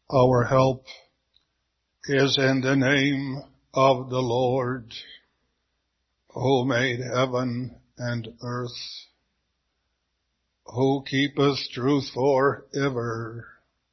Our help is in the name of the Lord, who made heaven and earth, who keepeth truth forever,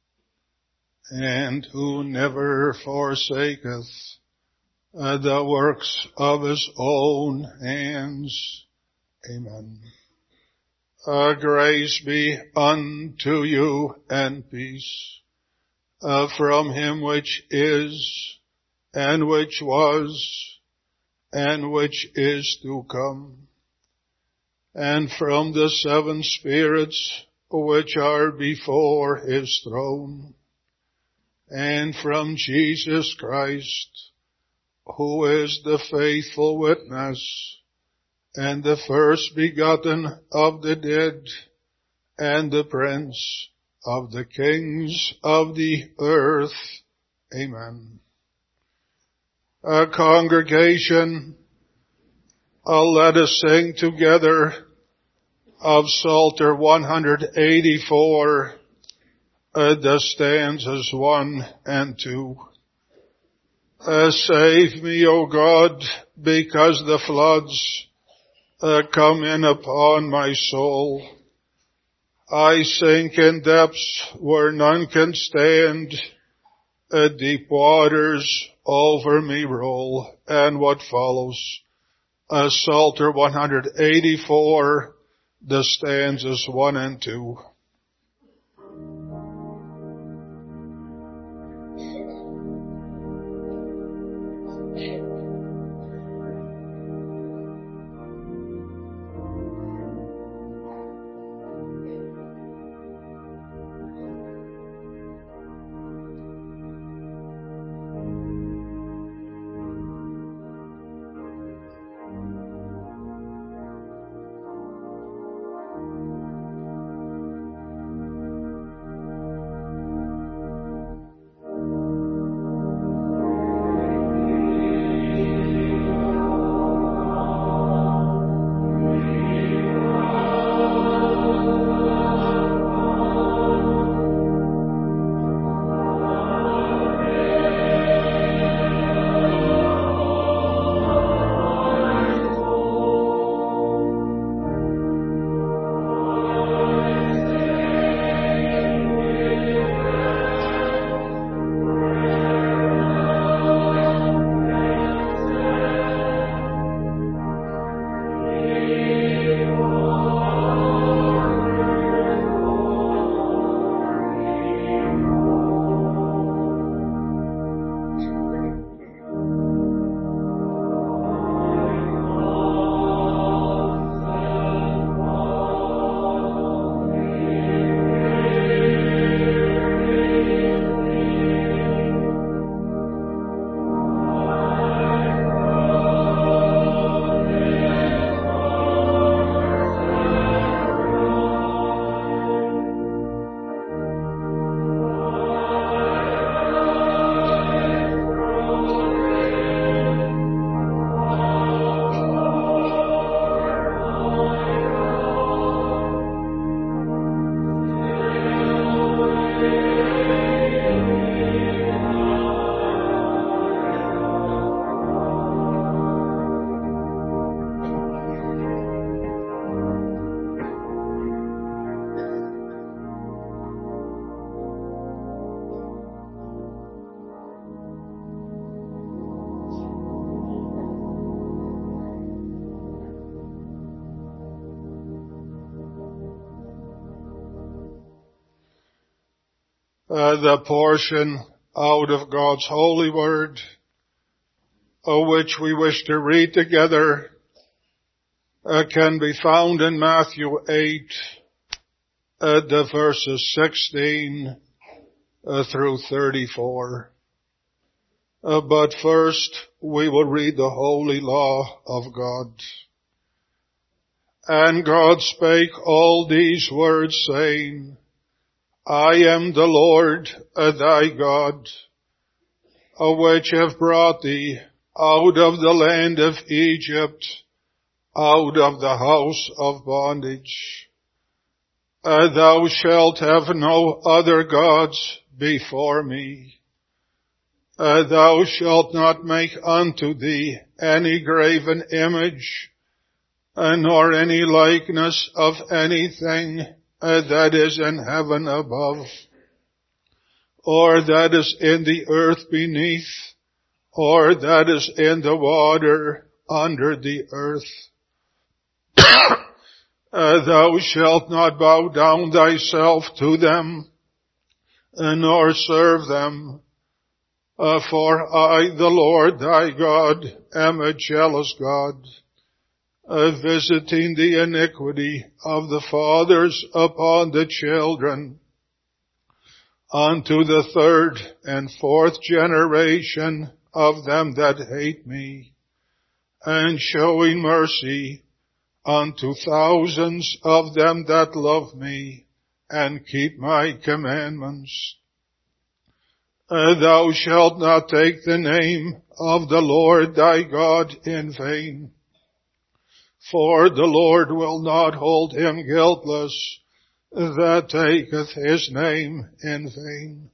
and who never forsaketh the works of his own hands. Amen. Grace be unto you and peace from him which is, and which was, and which is to come, and from the seven spirits which are before his throne, and from Jesus Christ, who is the faithful witness, and the first begotten of the dead, and the prince of the kings of the earth. Amen. A congregation, let us sing together of Psalter 184, the stanzas 1 and 2. Save me, O God, because the floods come in upon my soul. I sink in depths where none can stand. Deep waters over me roll. And what follows? Psalter 184, the stanzas 1 and 2. The portion out of God's holy word, which we wish to read together, can be found in Matthew 8, the verses 16 through 34. But first, we will read the holy law of God. And God spake all these words, saying, I am the Lord thy God, which have brought thee out of the land of Egypt, out of the house of bondage. Thou shalt have no other gods before me. Thou shalt not make unto thee any graven image, nor any likeness of anything that is in heaven above, or that is in the earth beneath, or that is in the water under the earth. Thou shalt not bow down thyself to them, nor serve them. For I, the Lord thy God, am a jealous God, visiting the iniquity of the fathers upon the children, unto the third and fourth generation of them that hate me, and showing mercy unto thousands of them that love me, and keep my commandments. Thou shalt not take the name of the Lord thy God in vain, for the Lord will not hold him guiltless that taketh his name in vain.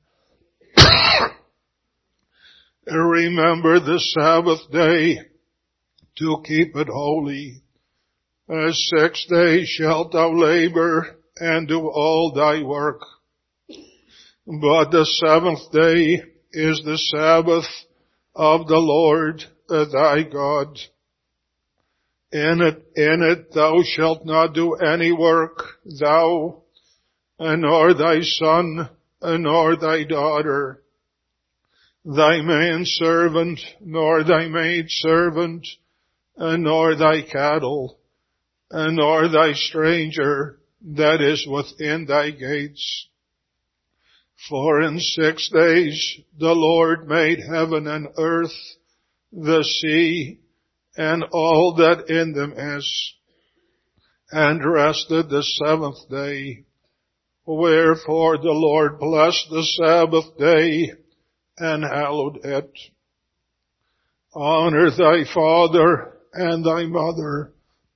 Remember the Sabbath day to keep it holy. 6 days shalt thou labor and do all thy work. But the seventh day is the Sabbath of the Lord thy God. In it thou shalt not do any work, thou, nor thy son, nor thy daughter, thy manservant, nor thy maidservant, nor thy cattle, nor thy stranger that is within thy gates. For in 6 days the Lord made heaven and earth, the sea, and all that in them is, and rested the seventh day. Wherefore the Lord blessed the Sabbath day and hallowed it. Honor thy father and thy mother,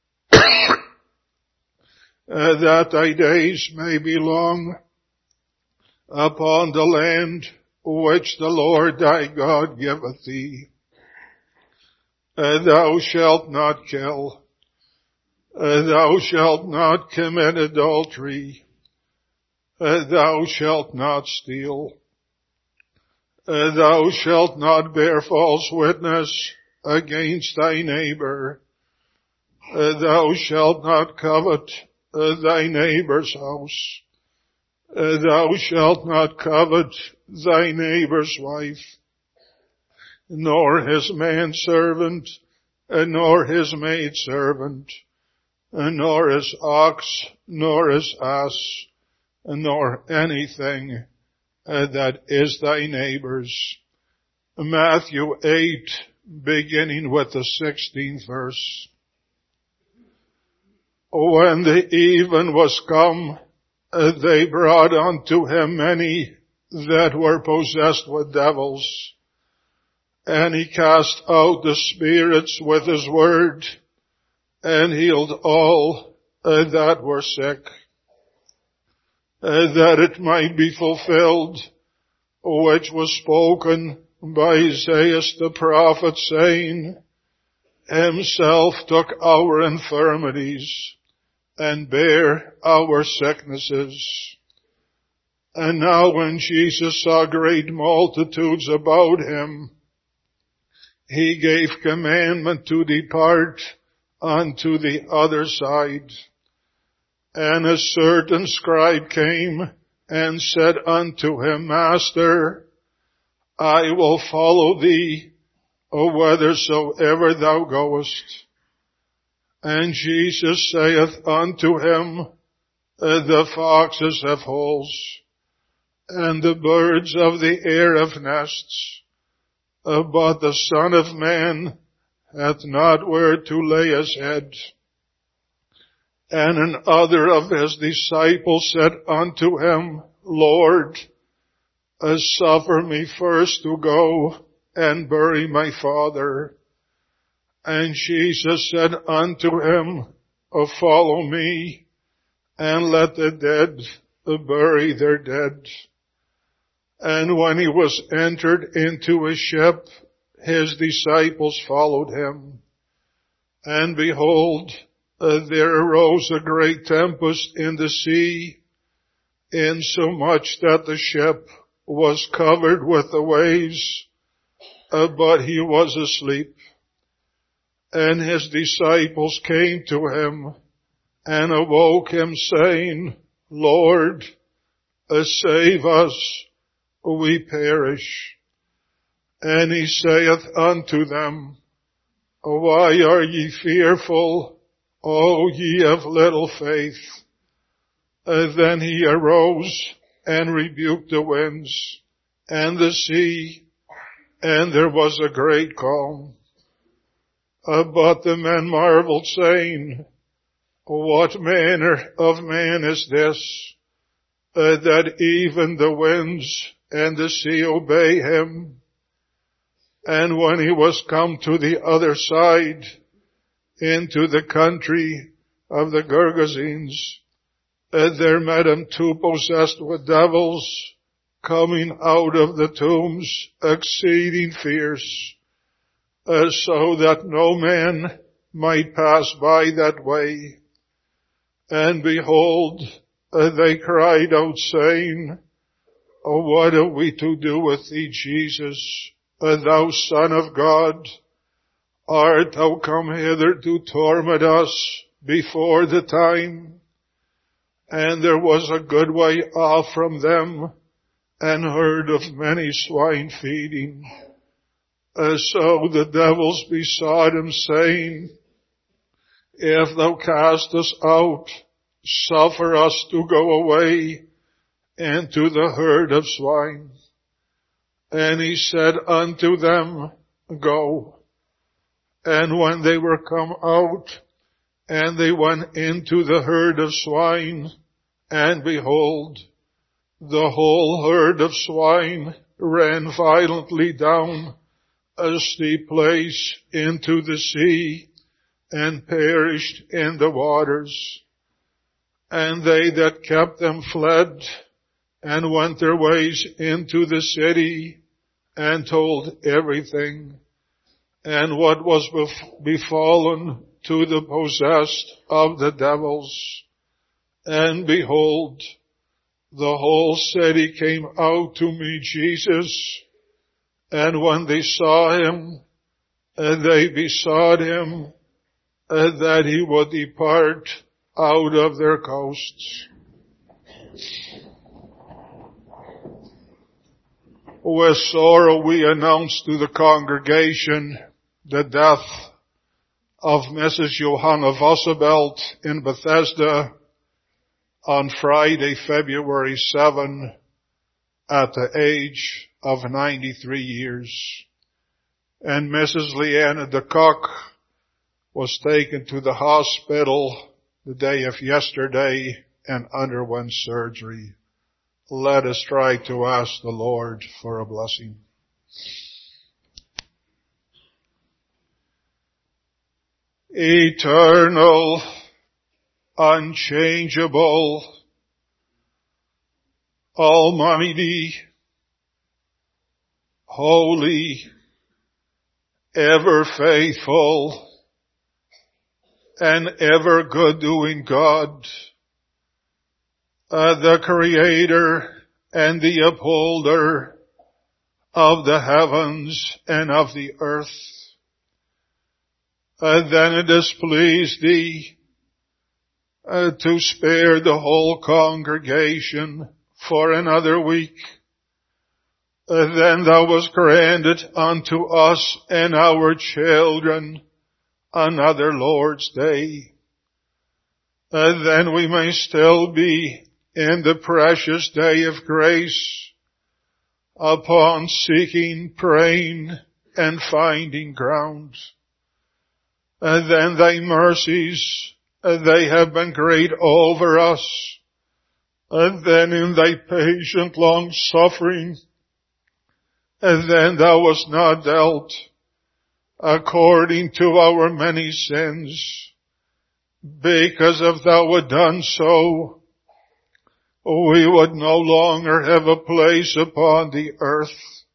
that thy days may be long upon the land which the Lord thy God giveth thee. Thou shalt not kill. Thou shalt not commit adultery. Thou shalt not steal. Thou shalt not bear false witness against thy neighbor. Thou shalt not covet thy neighbor's house. Thou shalt not covet thy neighbor's wife, nor his manservant, nor his maidservant, nor his ox, nor his ass, nor anything that is thy neighbor's. Matthew 8, beginning with the 16th verse. When the even was come, they brought unto him many that were possessed with devils, and he cast out the spirits with his word, and healed all that were sick, that it might be fulfilled, which was spoken by Isaiah the prophet, saying, Himself took our infirmities, and bear our sicknesses. And now when Jesus saw great multitudes about him, he gave commandment to depart unto the other side. And a certain scribe came and said unto him, Master, I will follow thee whithersoever thou goest. And Jesus saith unto him, The foxes have holes, and the birds of the air have nests, but the Son of Man hath not where to lay his head. And another of his disciples said unto him, Lord, suffer me first to go and bury my father. And Jesus said unto him, Follow me, and let the dead bury their dead. And when he was entered into a ship, his disciples followed him. And behold, there arose a great tempest in the sea, insomuch that the ship was covered with the waves, but he was asleep. And his disciples came to him and awoke him, saying, Lord, save us, we perish. And he saith unto them, Why are ye fearful, O ye of little faith? Then he arose and rebuked the winds and the sea, and there was a great calm. But the men marveled, saying, What manner of man is this, that even the winds and the sea obey him? And when he was come to the other side, into the country of the Gergesenes, there met him two possessed with devils, coming out of the tombs, exceeding fierce, so that no man might pass by that way. And behold, they cried out, saying, What have we to do with thee, Jesus, thou Son of God? Art thou come hither to torment us before the time? And there was a good way off from them, and herd of many swine feeding. So the devils besought him, saying, If thou cast us out, suffer us to go away into the herd of swine. And he said unto them, Go. And when they were come out, and they went into the herd of swine, and behold, the whole herd of swine ran violently down a steep place into the sea, and perished in the waters. And they that kept them fled, and went their ways into the city, and told everything, and what was befallen to the possessed of the devils. And behold, the whole city came out to meet Jesus, and when they saw him, they besought him that he would depart out of their coasts. With sorrow we announce to the congregation the death of Mrs. Johanna Vossebelt in Bethesda on Friday, February 7, at the age of 93 years. And Mrs. Leanna de Kock was taken to the hospital the day of yesterday and underwent surgery. Let us try to ask the Lord for a blessing. Eternal, unchangeable, almighty, holy, ever faithful, and ever good-doing God, the Creator and the upholder of the heavens and of the earth. Then it displeased thee to spare the whole congregation for another week. Then thou wast granted unto us and our children another Lord's Day. Then we may still be in the precious day of grace, upon seeking, praying, and finding ground. Then thy mercies, they have been great over us. And then in thy patient long suffering, and then thou wast not dealt according to our many sins. Because if thou had done so, we would no longer have a place upon the earth.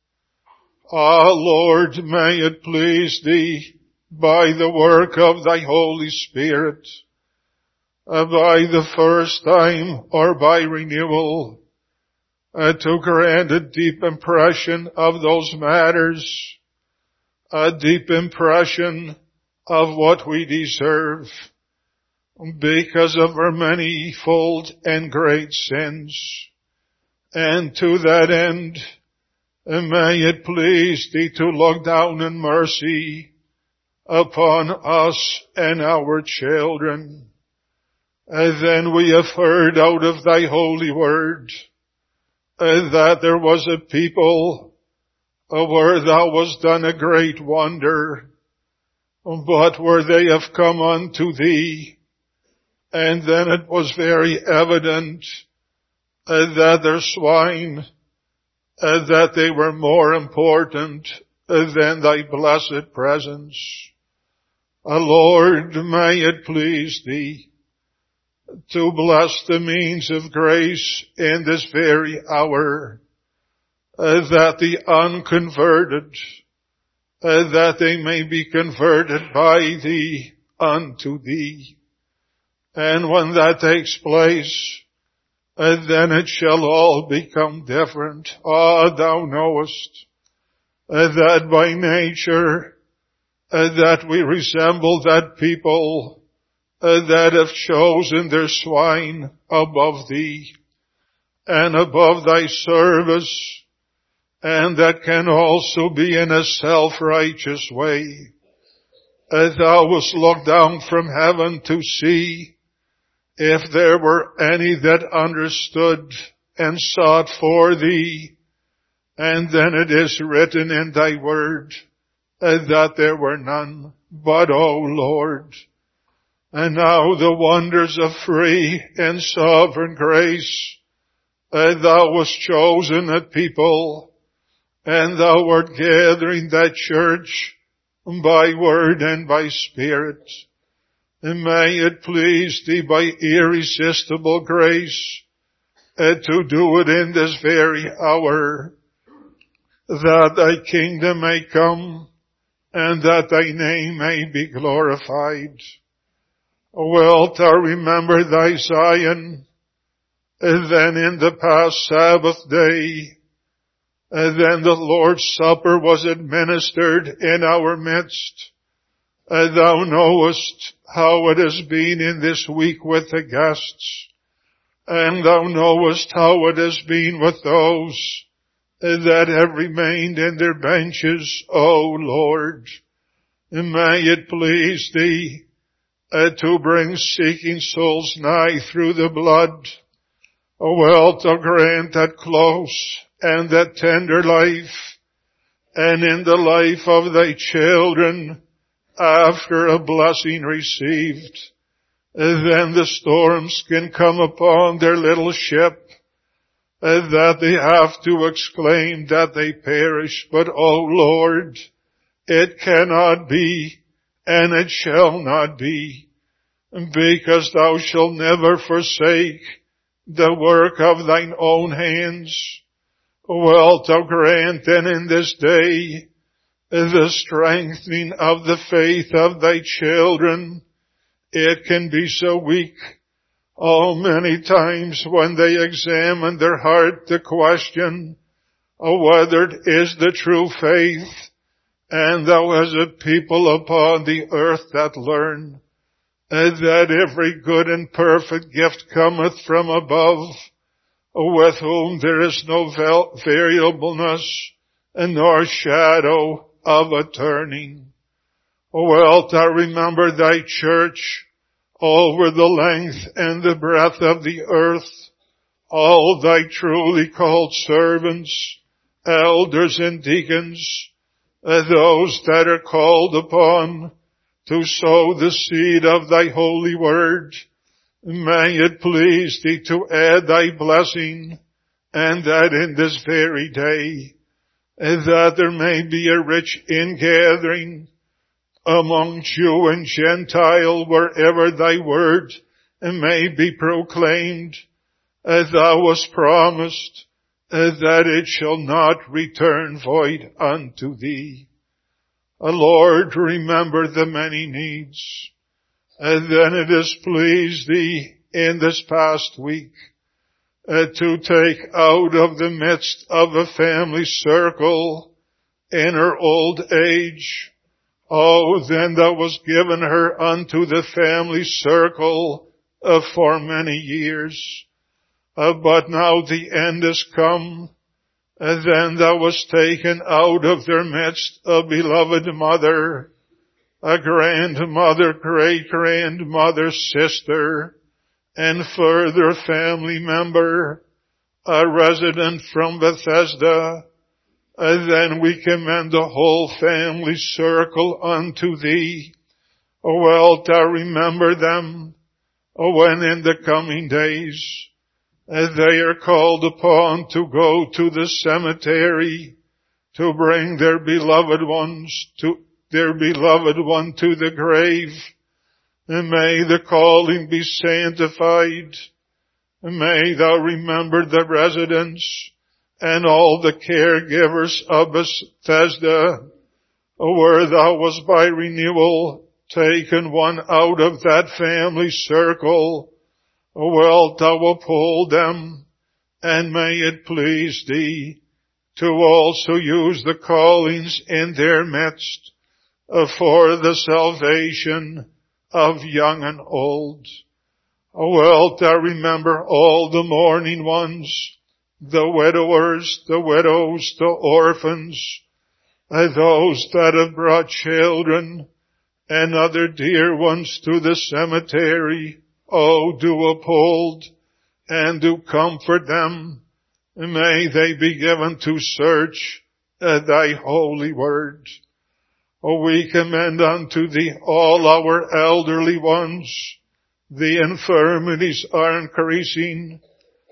Lord, may it please Thee, by the work of Thy Holy Spirit, by the first time or by renewal, to grant a deep impression of those matters, a deep impression of what we deserve because of our manifold and great sins. And to that end, may it please Thee to look down in mercy upon us and our children. And then we have heard out of Thy holy word that there was a people where Thou hast done a great wonder, but where they have come unto Thee, and then it was very evident that their swine, that they were more important than Thy blessed presence. Lord, may it please Thee to bless the means of grace in this very hour, that the unconverted, that they may be converted by Thee unto Thee. And when that takes place, then it shall all become different. Thou knowest that by nature, that we resemble that people that have chosen their swine above Thee and above Thy service, and that can also be in a self-righteous way. Thou wast looked down from heaven to see if there were any that understood and sought for Thee, and then it is written in Thy word that there were none. But, O Lord, and now the wonders of free and sovereign grace, Thou wast chosen a people, and Thou wert gathering that church by word and by spirit. And may it please Thee by irresistible grace to do it in this very hour, that Thy kingdom may come and that Thy name may be glorified. Wilt Thou remember Thy Zion, then in the past Sabbath day, then the Lord's Supper was administered in our midst. Thou knowest how it has been in this week with the guests, and Thou knowest how it has been with those that have remained in their benches, O Lord. May it please Thee to bring seeking souls nigh through the blood. Wilt Thou grant that close and that tender life, and in the life of Thy children, after a blessing received, then the storms can come upon their little ship, that they have to exclaim that they perish. But, O Lord, it cannot be, and it shall not be, because Thou shalt never forsake the work of Thine own hands. Wilt Thou grant then in this day the strengthening of the faith of Thy children. It can be so weak. Many times when they examine their heart to question whether it is the true faith, and Thou as a people upon the earth that learn that every good and perfect gift cometh from above, with whom there is no variableness nor shadow of a turning. Wilt Thou remember Thy church over the length and the breadth of the earth, all Thy truly called servants, elders and deacons, those that are called upon to sow the seed of Thy holy word. May it please Thee to add Thy blessing, and that in this very day, that there may be a rich ingathering among Jew and Gentile, wherever Thy word may be proclaimed, thou wast promised that it shall not return void unto thee. Lord, remember the many needs. Then it has pleased thee in this past week to take out of the midst of a family circle in her old age. Oh, then thou wast given her unto the family circle for many years. But now the end is come. Then thou wast taken out of their midst, a beloved mother, a grandmother, great-grandmother, sister, and further family member, a resident from Bethesda. Then we commend the whole family circle unto thee. Wilt thou remember them when in the coming days they are called upon to go to the cemetery to bring their beloved one to the grave? May the calling be sanctified. May thou remember the residents and all the caregivers of Bethesda, where thou wast by renewal taken one out of that family circle. Wilt thou uphold them, and may it please thee to also use the callings in their midst for the salvation of young and old. Wilt thou remember all the mourning ones, the widowers, the widows, the orphans, those that have brought children and other dear ones to the cemetery. Oh, do uphold and do comfort them. May they be given to search thy holy word. Oh, we commend unto thee all our elderly ones. The infirmities are increasing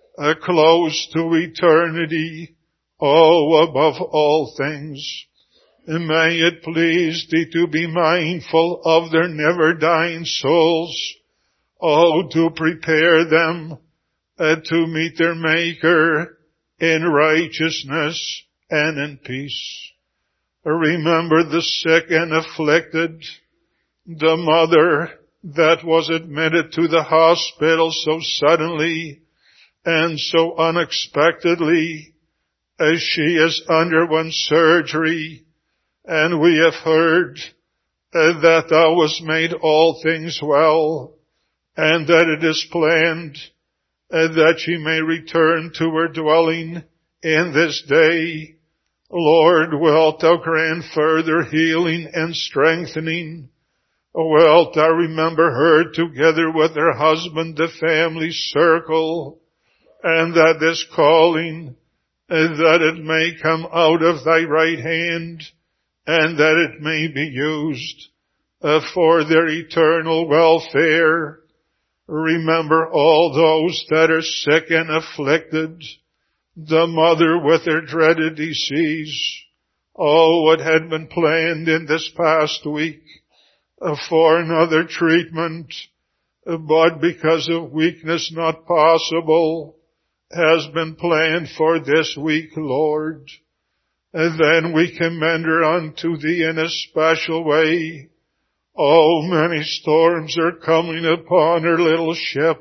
close to eternity. Oh, above all things, may it please thee to be mindful of their never-dying souls. Oh, to prepare them to meet their Maker in righteousness and in peace. Remember the sick and afflicted, the mother that was admitted to the hospital so suddenly and so unexpectedly as she has undergone surgery, and we have heard that thou hast made all things well, and that it is planned that she may return to her dwelling in this day. Lord, wilt thou grant further healing and strengthening? Wilt thou remember her together with her husband, the family circle, and that this calling, that it may come out of thy right hand, and that it may be used for their eternal welfare. Remember all those that are sick and afflicted, the mother with her dreaded disease. Oh, what had been planned in this past week for another treatment, but because of weakness not possible, has been planned for this week, Lord. And then we commend her unto thee in a special way. Oh, many storms are coming upon her little ship.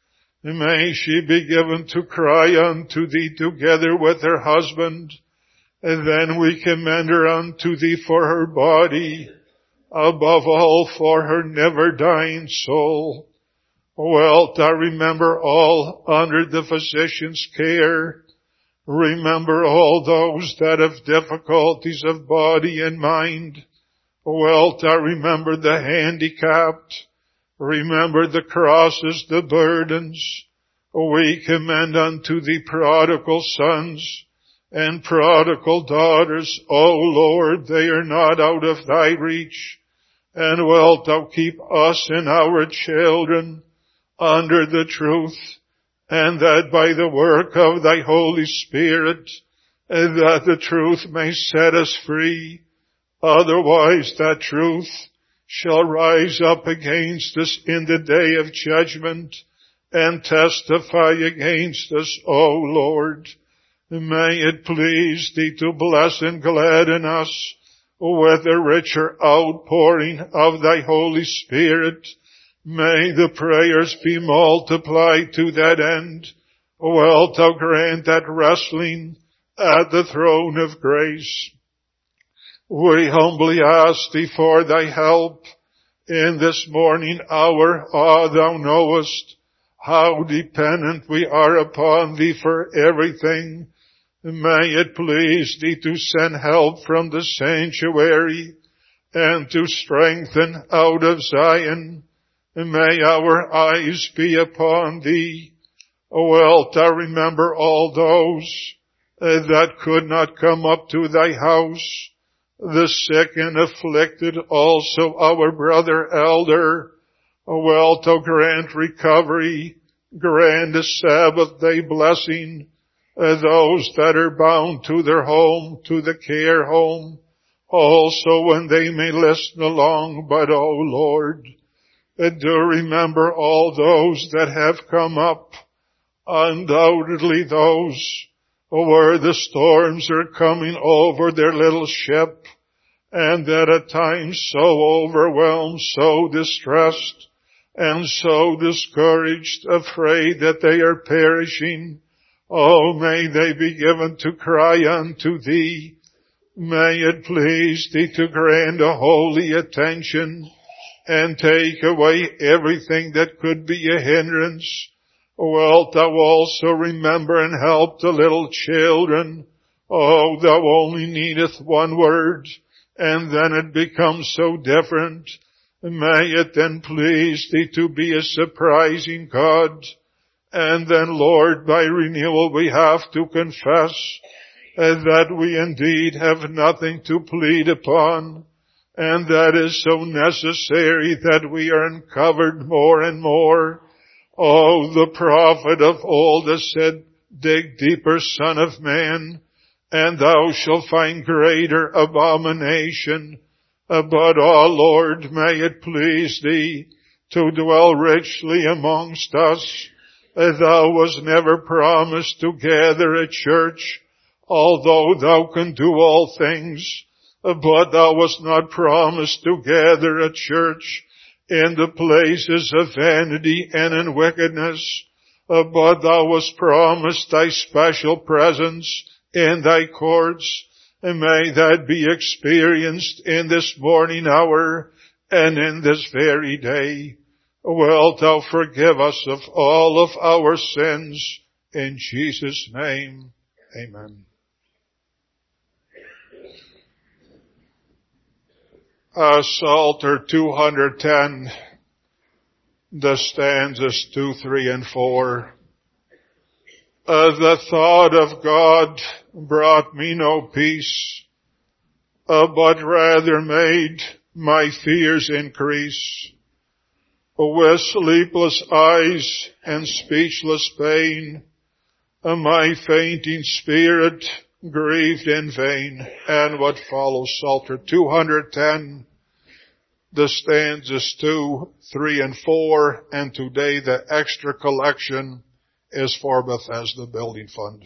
May she be given to cry unto thee together with her husband. And then we commend her unto thee for her body, above all for her never-dying soul. Wilt thou remember all under the physician's care? Remember all those that have difficulties of body and mind. Wilt thou remember the handicapped? Remember the crosses, the burdens. We commend unto thee prodigal sons and prodigal daughters. O Lord, they are not out of thy reach. And wilt thou keep us and our children under the truth, and that by the work of thy Holy Spirit, that the truth may set us free. Otherwise that truth shall rise up against us in the day of judgment, and testify against us, O Lord. May it please Thee to bless and gladden us with a richer outpouring of Thy Holy Spirit. May the prayers be multiplied to that end. Wilt Thou grant that wrestling at the throne of grace. We humbly ask Thee for Thy help in this morning hour. Thou knowest how dependent we are upon Thee for everything. May it please Thee to send help from the sanctuary and to strengthen out of Zion. May our eyes be upon Thee. Wilt Thou remember all those that could not come up to Thy house, the sick and afflicted, also our brother elder. Wilt Thou grant recovery, grant a Sabbath day blessing, those that are bound to their home, to the care home, also when they may listen along. But, O Lord, do remember all those that have come up, undoubtedly those where the storms are coming over their little ship, and that at times so overwhelmed, so distressed, and so discouraged, afraid that they are perishing. Oh, may they be given to cry unto Thee. May it please Thee to grant a holy attention and take away everything that could be a hindrance. Wilt Thou also remember and help the little children? Oh, Thou only needeth one word, and then it becomes so different. May it then please Thee to be a surprising God. And then, Lord, by renewal we have to confess that we indeed have nothing to plead upon, and that is so necessary that we are uncovered more and more. Oh, the prophet of old has said, dig deeper, Son of Man, and thou shalt find greater abomination. But, oh Lord, may it please Thee to dwell richly amongst us. Thou wast never promised to gather a church, although Thou can do all things. But Thou wast not promised to gather a church in the places of vanity and in wickedness. But Thou wast promised Thy special presence in Thy courts. And may that be experienced in this morning hour and in this very day. Wilt Thou forgive us of all of our sins, in Jesus' name. Amen. Psalter 210, the stanzas 2, 3, and 4. The thought of God brought me no peace, but rather made my fears increase. With sleepless eyes and speechless pain, my fainting spirit grieved in vain. And what follows, Psalter 210, the stanzas 2, 3, and 4, and today the extra collection is for Bethesda Building Fund.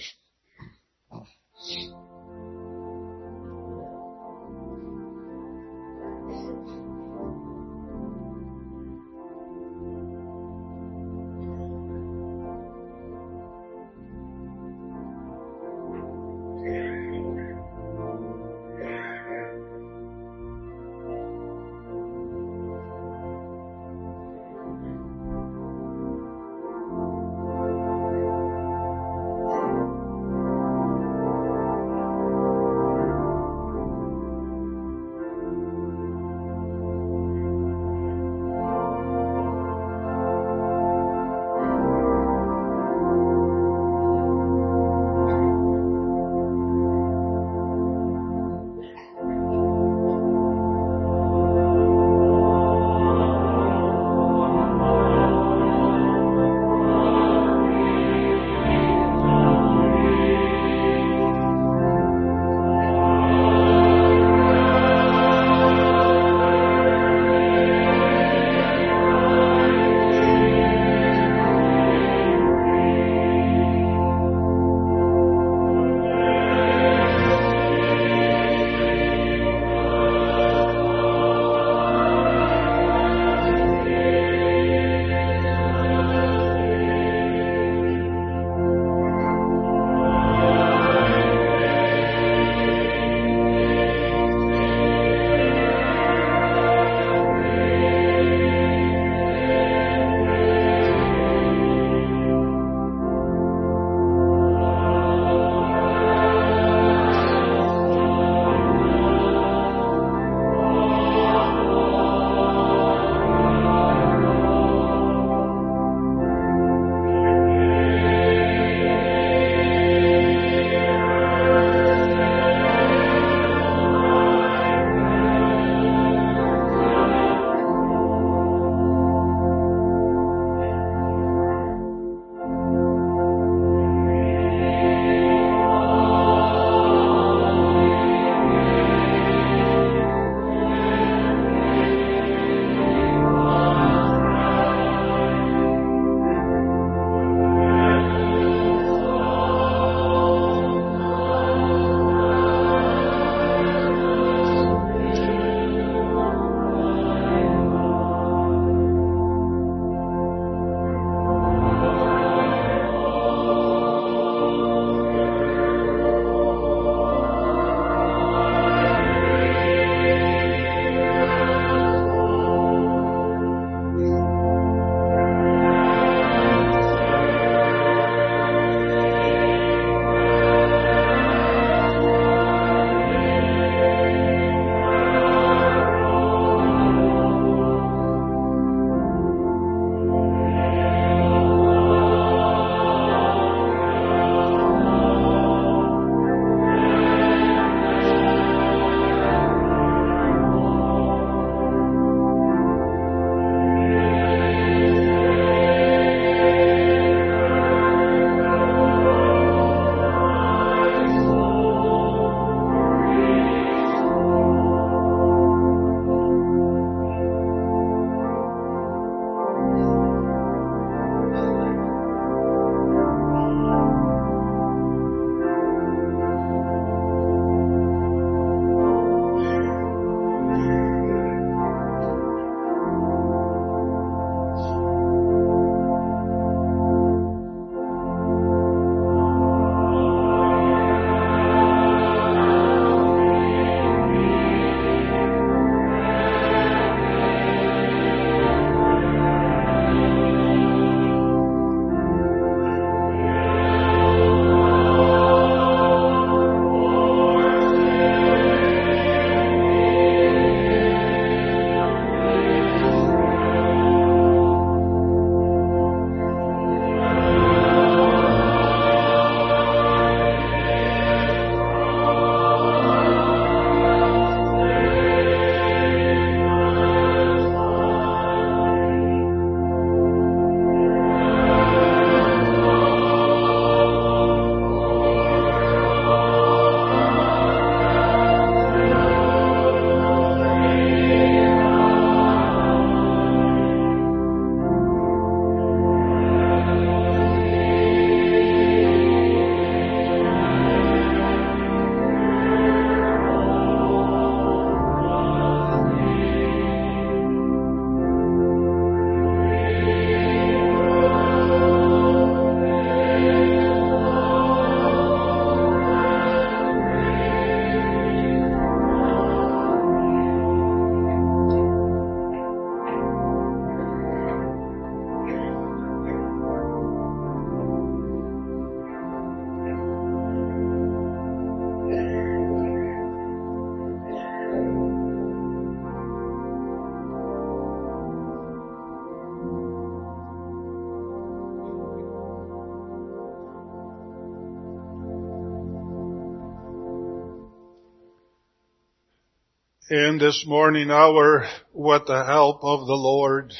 in this morning hour with the help of the Lord.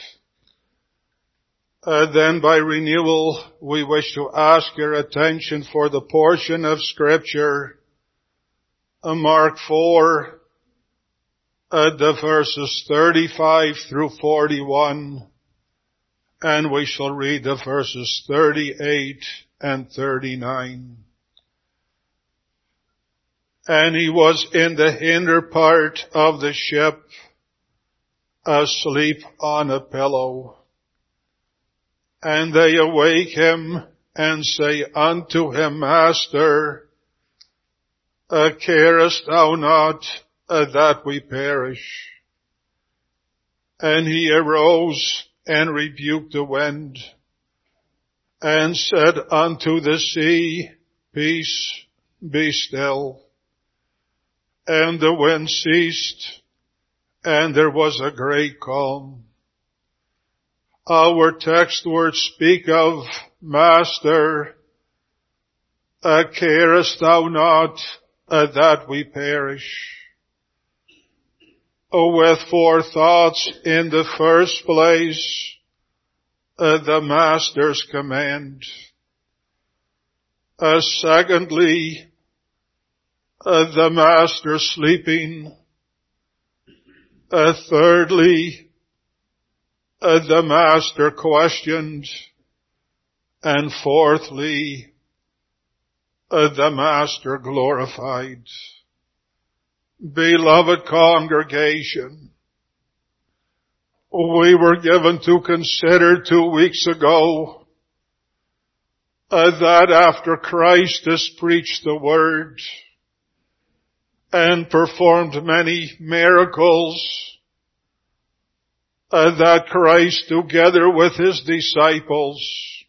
Then by renewal, we wish to ask your attention for the portion of Scripture, Mark 4, the verses 35 through 41, and we shall read the verses 38 and 39. And he was in the hinder part of the ship, asleep on a pillow. And they awake him and say unto him, Master, carest thou not that we perish? And he arose and rebuked the wind, and said unto the sea, Peace, be still. And the wind ceased, and there was a great calm. Our text words speak of, Master, carest thou not that we perish? With forethoughts in the first place, the Master's command. Secondly, the Master sleeping. Thirdly, the Master questioned. And fourthly, the Master glorified. Beloved congregation, we were given to consider 2 weeks ago that after Christ has preached the Word and performed many miracles, that Christ, together with his disciples,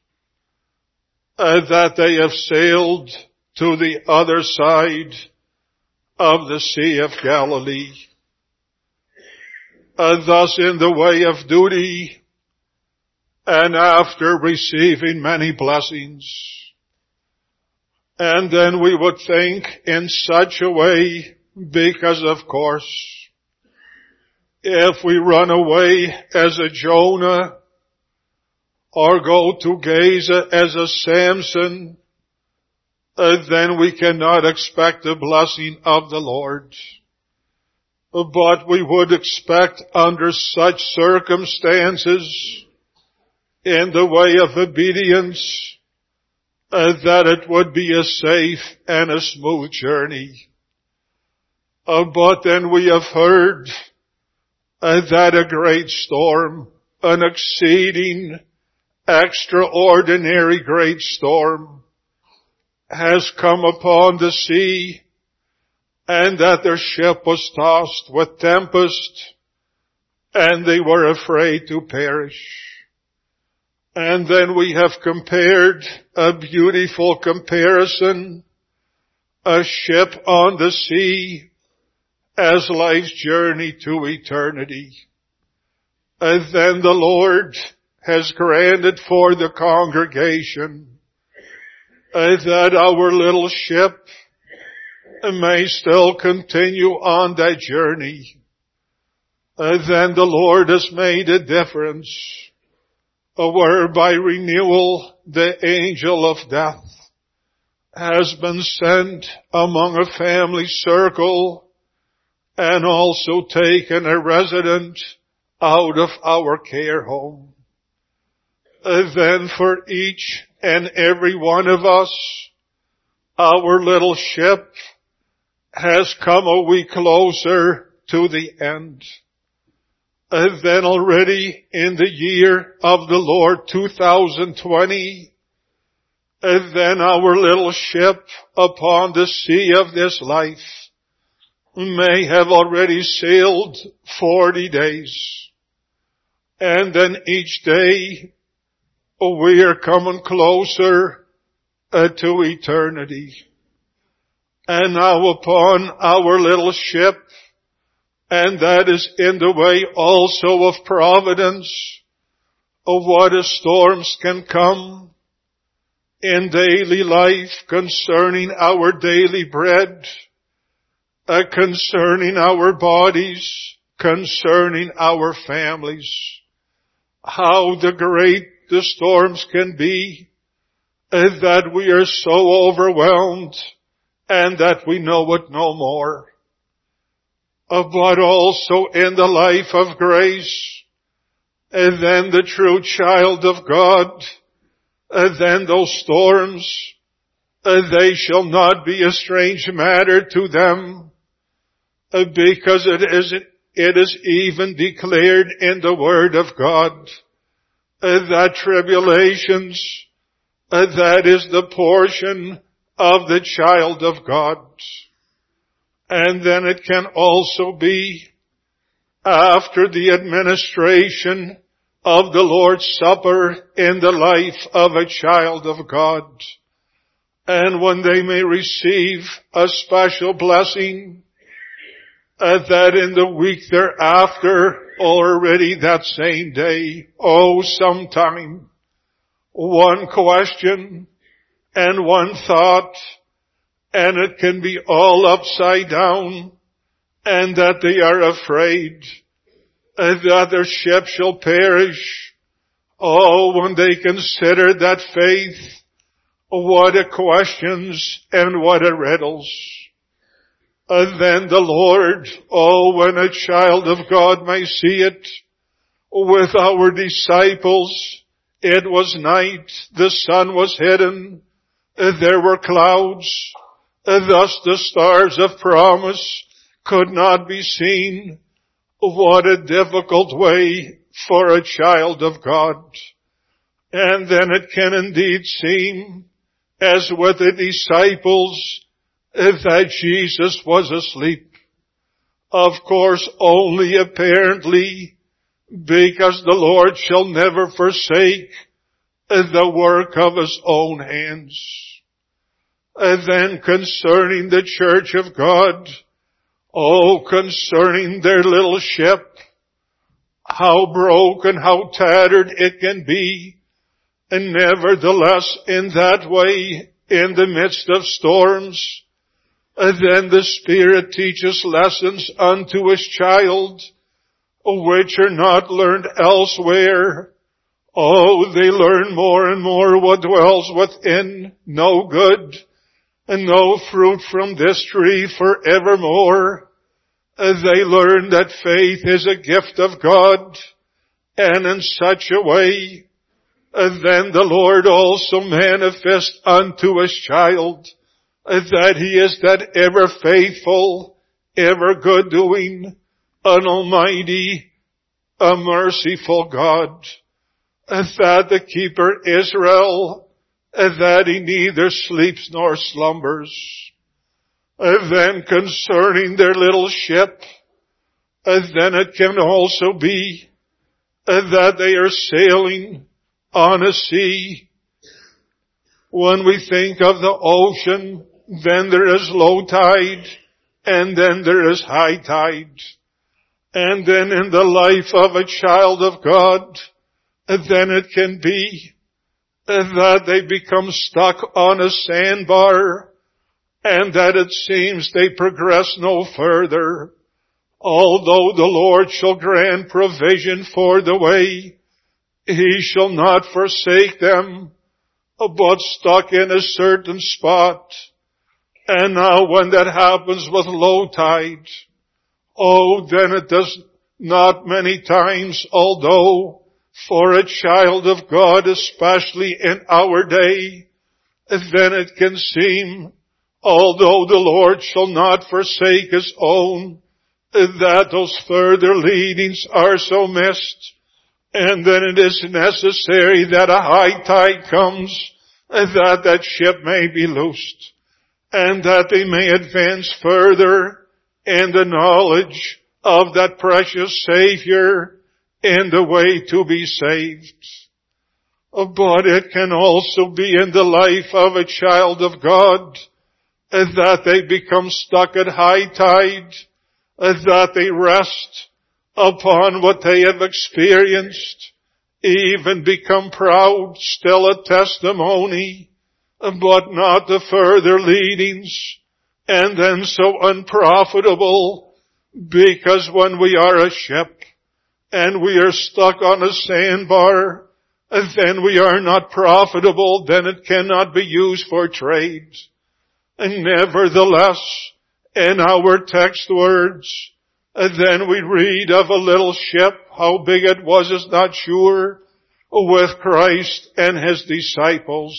that they have sailed to the other side of the Sea of Galilee. Thus in the way of duty, and after receiving many blessings. And then we would think in such a way, because of course, if we run away as a Jonah, or go to Gaza as a Samson, then we cannot expect the blessing of the Lord. But we would expect under such circumstances, in the way of obedience, that it would be a safe and a smooth journey. But then we have heard that a great storm, an exceeding, extraordinary great storm, has come upon the sea, and that their ship was tossed with tempest, and they were afraid to perish. And then we have compared a beautiful comparison, a ship on the sea as life's journey to eternity. And then the Lord has granted for the congregation that our little ship may still continue on that journey. Then the Lord has made a difference, whereby renewal the angel of death has been sent among a family circle and also taken a resident out of our care home. Then for each and every one of us, our little ship has come a week closer to the end. And then already in the year of the Lord 2020, and then our little ship upon the sea of this life may have already sailed 40 days. And then each day we are coming closer to eternity. And now upon our little ship, and that is in the way also of providence, of what a storms can come in daily life concerning our daily bread, concerning our bodies, concerning our families, how great the storms can be, that we are so overwhelmed and that we know it no more. But also in the life of grace, and then the true child of God, and then those storms, they shall not be a strange matter to them, because it is even declared in the Word of God, that tribulations, that is the portion of the child of God. And then it can also be after the administration of the Lord's Supper in the life of a child of God. And when they may receive a special blessing, that in the week thereafter, already that same day, sometime, one question and one thought, and it can be all upside down, and that they are afraid that their ship shall perish. When they consider that faith, what a questions and what a riddles. Then the Lord, when a child of God may see it, with our disciples, it was night, the sun was hidden, there were clouds, thus the stars of promise could not be seen. What a difficult way for a child of God. And then it can indeed seem, as with the disciples, that Jesus was asleep. Of course, only apparently, because the Lord shall never forsake the work of His own hands. And then concerning the church of God, concerning their little ship, how broken, how tattered it can be, and nevertheless in that way, in the midst of storms, then the Spirit teaches lessons unto His child, which are not learned elsewhere. They learn more and more what dwells within, no good, and no fruit from this tree forevermore. They learn that faith is a gift of God, and in such a way, then the Lord also manifests unto His child that He is that ever faithful, ever good doing, an almighty, a merciful God, that the keeper Israel, that He neither sleeps nor slumbers. Then concerning their little ship, then it can also be that they are sailing on a sea. When we think of the ocean, then there is low tide, and then there is high tide. And then in the life of a child of God, then it can be that they become stuck on a sandbar, and that it seems they progress no further. Although the Lord shall grant provision for the way, He shall not forsake them, but stuck in a certain spot. And now when that happens with low tide, then it does not many times, although for a child of God, especially in our day, then it can seem, although the Lord shall not forsake His own, that those further leadings are so missed, and then it is necessary that a high tide comes, that ship may be loosed, and that they may advance further in the knowledge of that precious Savior in the way to be saved. But it can also be in the life of a child of God that they become stuck at high tide, that they rest upon what they have experienced, even become proud, still a testimony, but not the further leadings, and then so unprofitable, because when we are a ship and we are stuck on a sandbar, then we are not profitable, then it cannot be used for trade. And nevertheless, in our text words, then we read of a little ship, how big it was is not sure, with Christ and His disciples.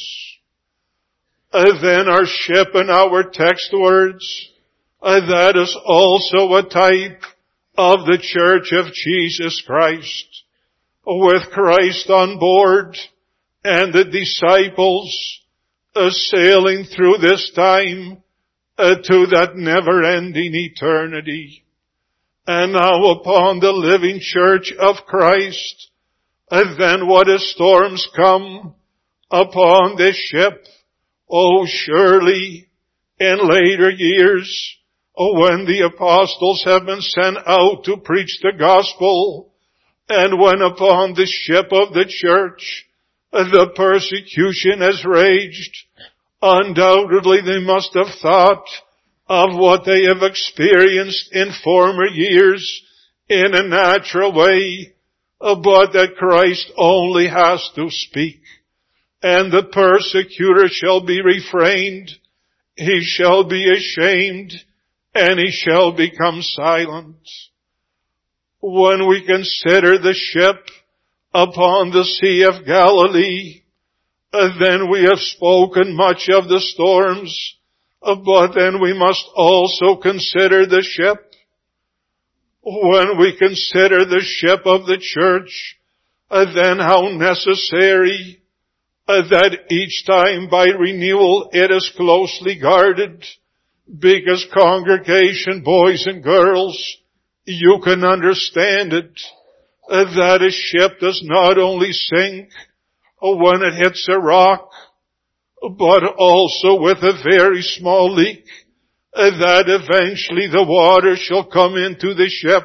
Then our ship in our text words, that is also a type of the church of Jesus Christ, with Christ on board and the disciples sailing through this time to that never-ending eternity. And now upon the living church of Christ, then what as storms come upon this ship, oh, surely in later years, when the apostles have been sent out to preach the gospel, and when upon the ship of the church the persecution has raged, undoubtedly they must have thought of what they have experienced in former years in a natural way, but that Christ only has to speak, and the persecutor shall be refrained, he shall be ashamed, and he shall become silent. When we consider the ship upon the Sea of Galilee, then we have spoken much of the storms, but then we must also consider the ship. When we consider the ship of the church, then how necessary that each time by renewal it is closely guarded, because congregation, boys and girls, you can understand it, that a ship does not only sink when it hits a rock, but also with a very small leak, that eventually the water shall come into the ship,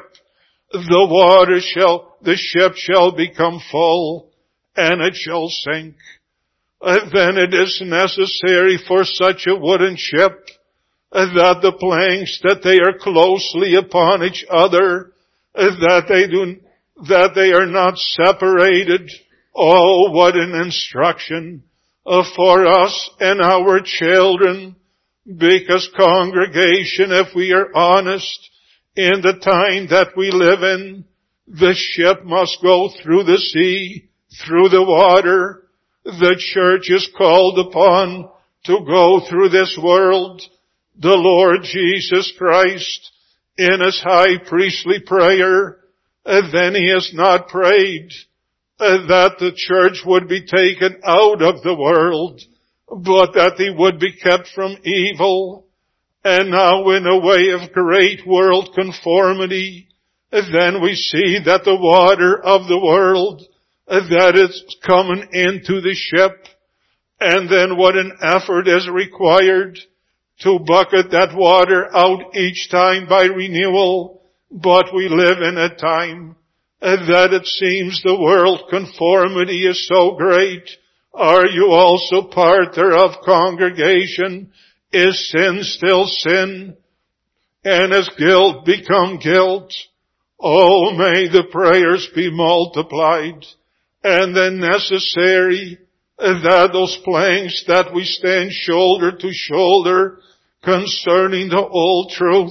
the ship shall become full, and it shall sink. And then it is necessary for such a wooden ship that the planks, that they are closely upon each other, that they are not separated. Oh, what an instruction for us and our children, because congregation, if we are honest, in the time that we live in, the ship must go through the sea, through the water. The church is called upon to go through this world. The Lord Jesus Christ, in His high priestly prayer, then He has not prayed that the church would be taken out of the world, but that they would be kept from evil. And now in a way of great world conformity, then we see that the water of the world, that is coming into the ship, and then what an effort is required to bucket that water out each time by renewal. But we live in a time that it seems the world conformity is so great. Are you also part thereof, congregation? Is sin still sin? And has guilt become guilt? Oh, may the prayers be multiplied, and then necessary that those planks that we stand shoulder to shoulder concerning the old truth,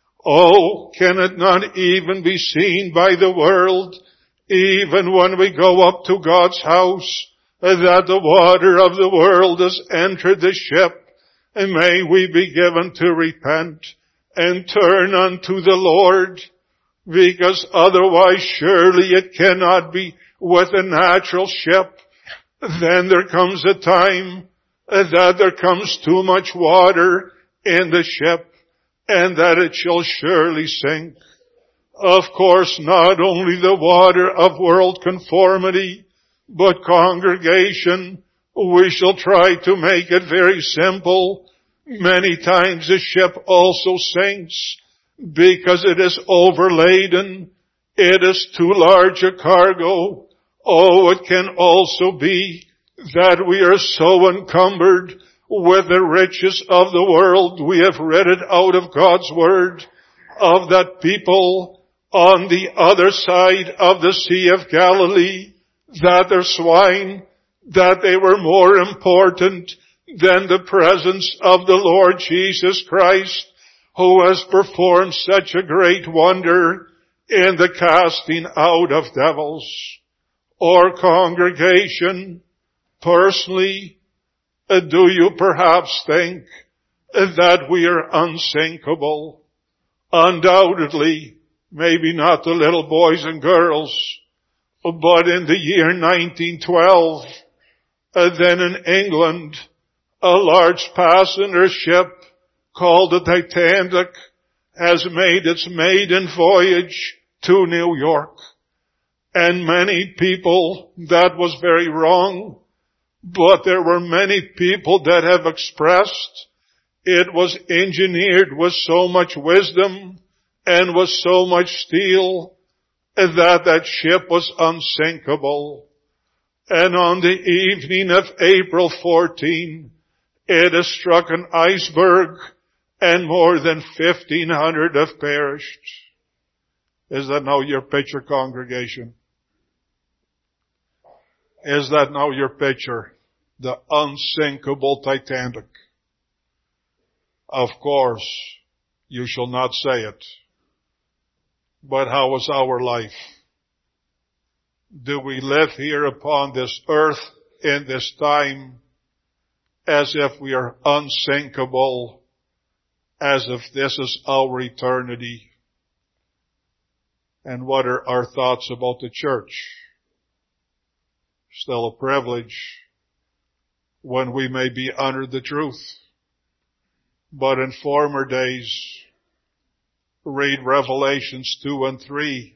oh, can it not even be seen by the world, even when we go up to God's house, that the water of the world has entered the ship? And may we be given to repent and turn unto the Lord, because otherwise surely it cannot be with a natural ship. Then there comes a time that there comes too much water in the ship, and that it shall surely sink. Of course, not only the water of world conformity, but congregation, we shall try to make it very simple. Many times the ship also sinks because it is overladen. It is too large a cargo. Oh, it can also be that we are so encumbered with the riches of the world. We have read it out of God's Word of that people on the other side of the Sea of Galilee, that their swine, that they were more important than the presence of the Lord Jesus Christ, who has performed such a great wonder in the casting out of devils. Or congregation, personally, do you perhaps think that we are unsinkable? Undoubtedly, maybe not the little boys and girls, but in the year 1912, then in England, a large passenger ship called the Titanic has made its maiden voyage to New York. And many people, that was very wrong, but there were many people that have expressed it was engineered with so much wisdom and with so much steel that ship was unsinkable. And on the evening of April 14, it has struck an iceberg and more than 1,500 have perished. Is that now your picture, congregation? Is that now your picture? The unsinkable Titanic. Of course, you shall not say it. But how is our life? Do we live here upon this earth in this time as if we are unsinkable, as if this is our eternity? And what are our thoughts about the church? Still a privilege when we may be under the truth. But in former days, read Revelations 2 and 3.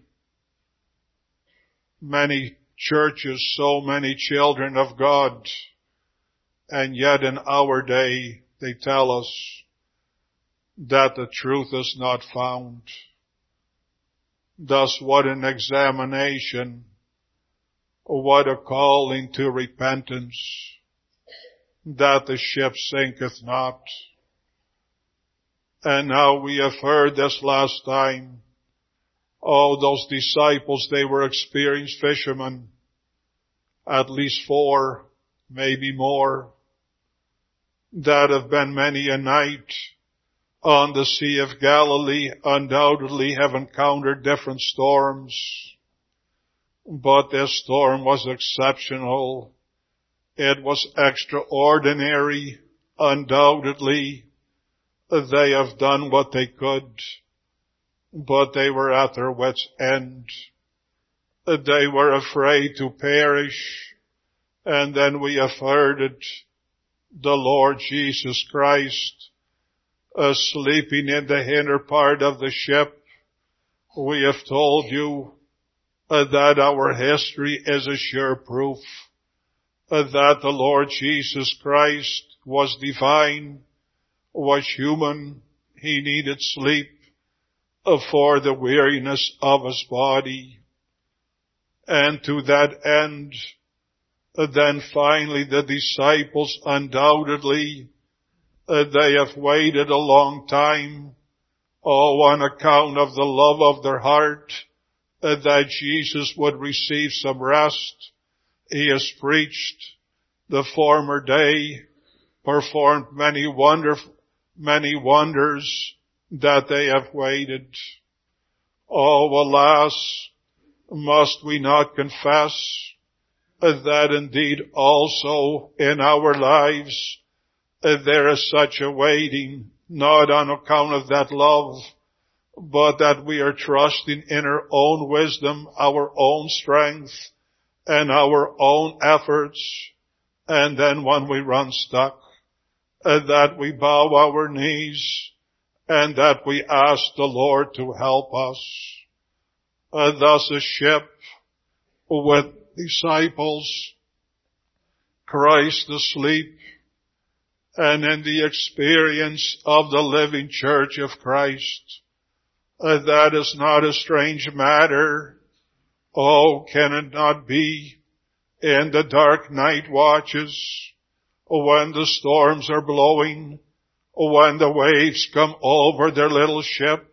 Many churches, so many children of God, and yet in our day they tell us that the truth is not found. Thus, what an examination, what a calling to repentance, that the ship sinketh not. And now we have heard this last time, those disciples, they were experienced fishermen, at least 4, maybe more, that have been many a night on the Sea of Galilee, undoubtedly have encountered different storms. But this storm was exceptional. It was extraordinary. Undoubtedly, they have done what they could, but they were at their wits' end. They were afraid to perish. And then we have heard it, the Lord Jesus Christ, sleeping in the inner part of the ship. We have told you that our history is a sure proof that the Lord Jesus Christ was divine, was human. He needed sleep for the weariness of his body. And to that end, then finally the disciples undoubtedly, they have waited a long time, on account of the love of their heart, that Jesus would receive some rest. He has preached the former day, performed many wonders that they have waited. Oh, alas, must we not confess that indeed also in our lives there is such a waiting, not on account of that love, but that we are trusting in our own wisdom, our own strength, and our own efforts. And then when we run stuck, that we bow our knees and that we ask the Lord to help us. Thus a ship with disciples, Christ asleep, and in the experience of the living church of Christ. That is not a strange matter. Oh, can it not be in the dark night watches when the storms are blowing, when the waves come over their little ship.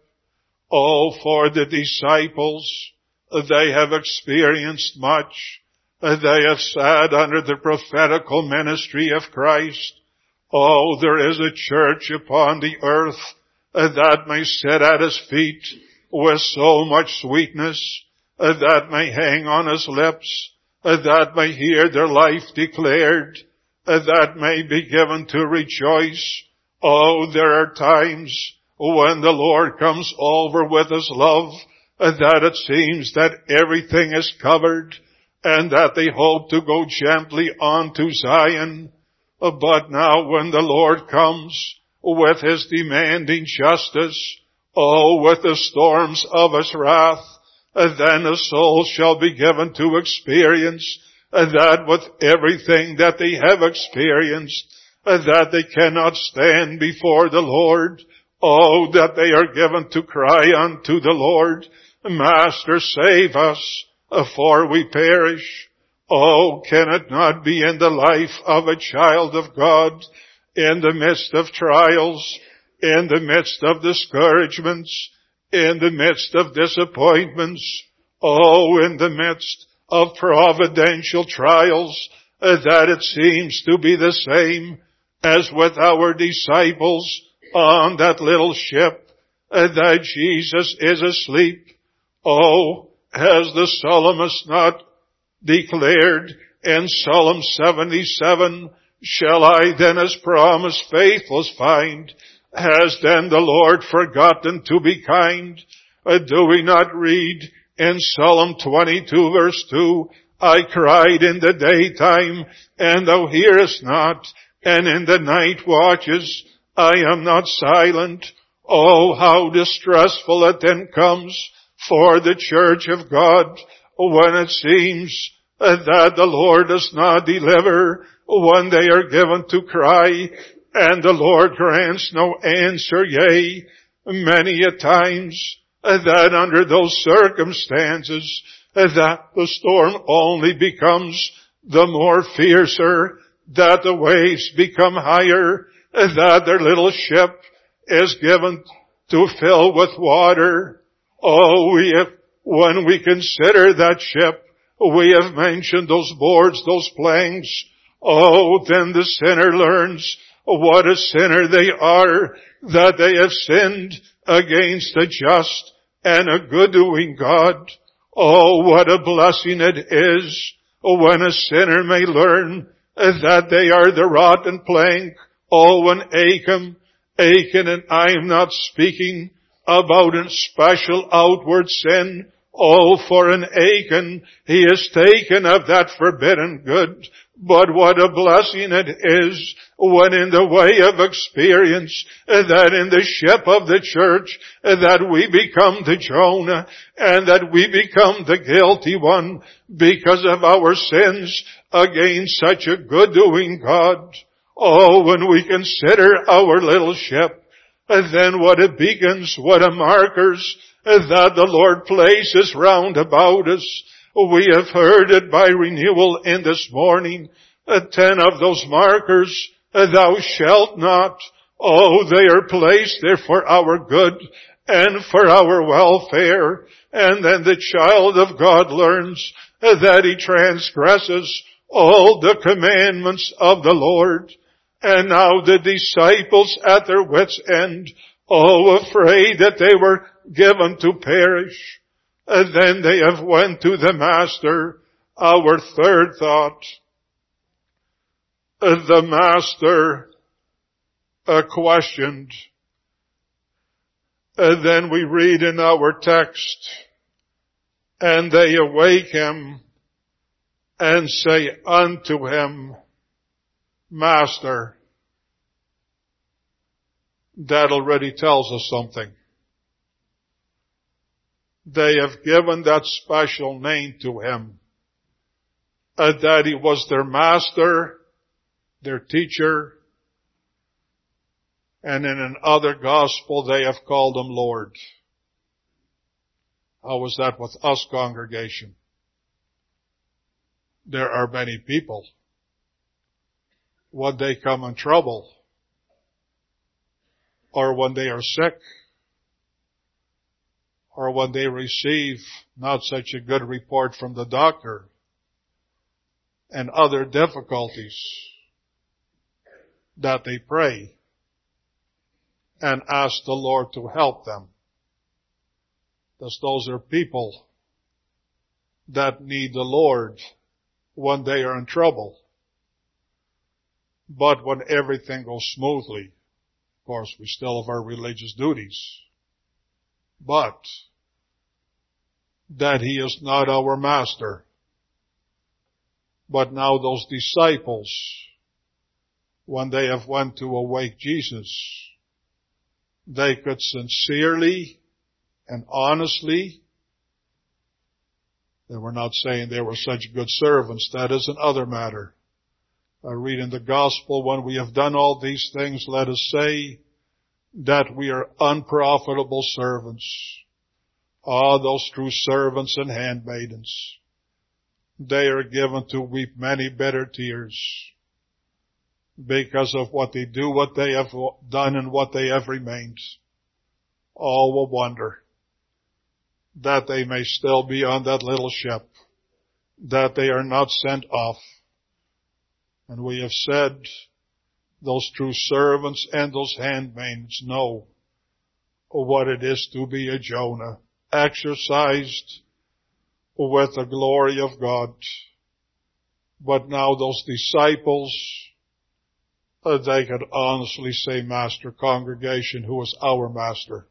Oh, for the disciples, they have experienced much. They have sat under the prophetical ministry of Christ. Oh, there is a church upon the earth that may sit at His feet with so much sweetness, that may hang on His lips, that may hear their life declared, that may be given to rejoice. Oh, there are times when the Lord comes over with His love, that it seems that everything is covered, and that they hope to go gently on to Zion. But now when the Lord comes with His demanding justice, oh, with the storms of His wrath, then a soul shall be given to experience that with everything that they have experienced, that they cannot stand before the Lord. Oh, that they are given to cry unto the Lord, Master, save us, for we perish. Oh, can it not be in the life of a child of God, in the midst of trials, in the midst of discouragements, in the midst of disappointments, oh, in the midst of providential trials, that it seems to be the same as with our disciples on that little ship, that Jesus is asleep? Oh, has the psalmist not declared in Psalm 77, shall I then as promised faithless find? Has then the Lord forgotten to be kind? Do we not read in Psalm 22 verse 2, I cried in the daytime, and thou hearest not, and in the night watches, I am not silent. Oh, how distressful it then comes for the church of God when it seems that the Lord does not deliver, when they are given to cry, and the Lord grants no answer. Yea, many a times that under those circumstances, that the storm only becomes the more fiercer, that the waves become higher, that their little ship is given to fill with water. Oh, when we consider that ship, we have mentioned those boards, those planks. Oh, then the sinner learns what a sinner they are, that they have sinned against a just and a good-doing God. Oh, what a blessing it is when a sinner may learn that they are the rotten plank. Oh, when Achan, and I am not speaking about a special outward sin. Oh, for an Achan, he is taken of that forbidden good. But what a blessing it is when in the way of experience, that in the ship of the church, that we become the Jonah, and that we become the guilty one because of our sins against such a good-doing God. Oh, when we consider our little ship, then what a beacons, what a markers that the Lord places round about us. We have heard it by renewal in this morning. 10 of those markers, thou shalt not. Oh, they are placed there for our good and for our welfare. And then the child of God learns that he transgresses all the commandments of the Lord. And now the disciples at their wits' end, oh, afraid that they were given to perish. And then they have went to the Master. Our third thought. The Master questioned. And then we read in our text, and they awake him and say unto him, Master. That already tells us something. They have given that special name to him. That he was their master, their teacher, and in another gospel they have called him Lord. How was that with us, congregation? There are many people when they come in trouble, or when they are sick, or when they receive not such a good report from the doctor, and other difficulties, that they pray and ask the Lord to help them. Those are people that need the Lord when they are in trouble. But when everything goes smoothly, of course, we still have our religious duties. But that He is not our master. But now those disciples, when they have went to awake Jesus, they could sincerely and honestly, they were not saying they were such good servants. That is another matter. I read in the gospel, when we have done all these things, let us say that we are unprofitable servants. Those true servants and handmaidens, they are given to weep many bitter tears because of what they do, what they have done, and what they have remained. All will wonder that they may still be on that little ship, that they are not sent off. And we have said, those true servants and those handmaids know what it is to be a Jonah, exercised with the glory of God. But now those disciples, they could honestly say, Master, congregation, who is our master?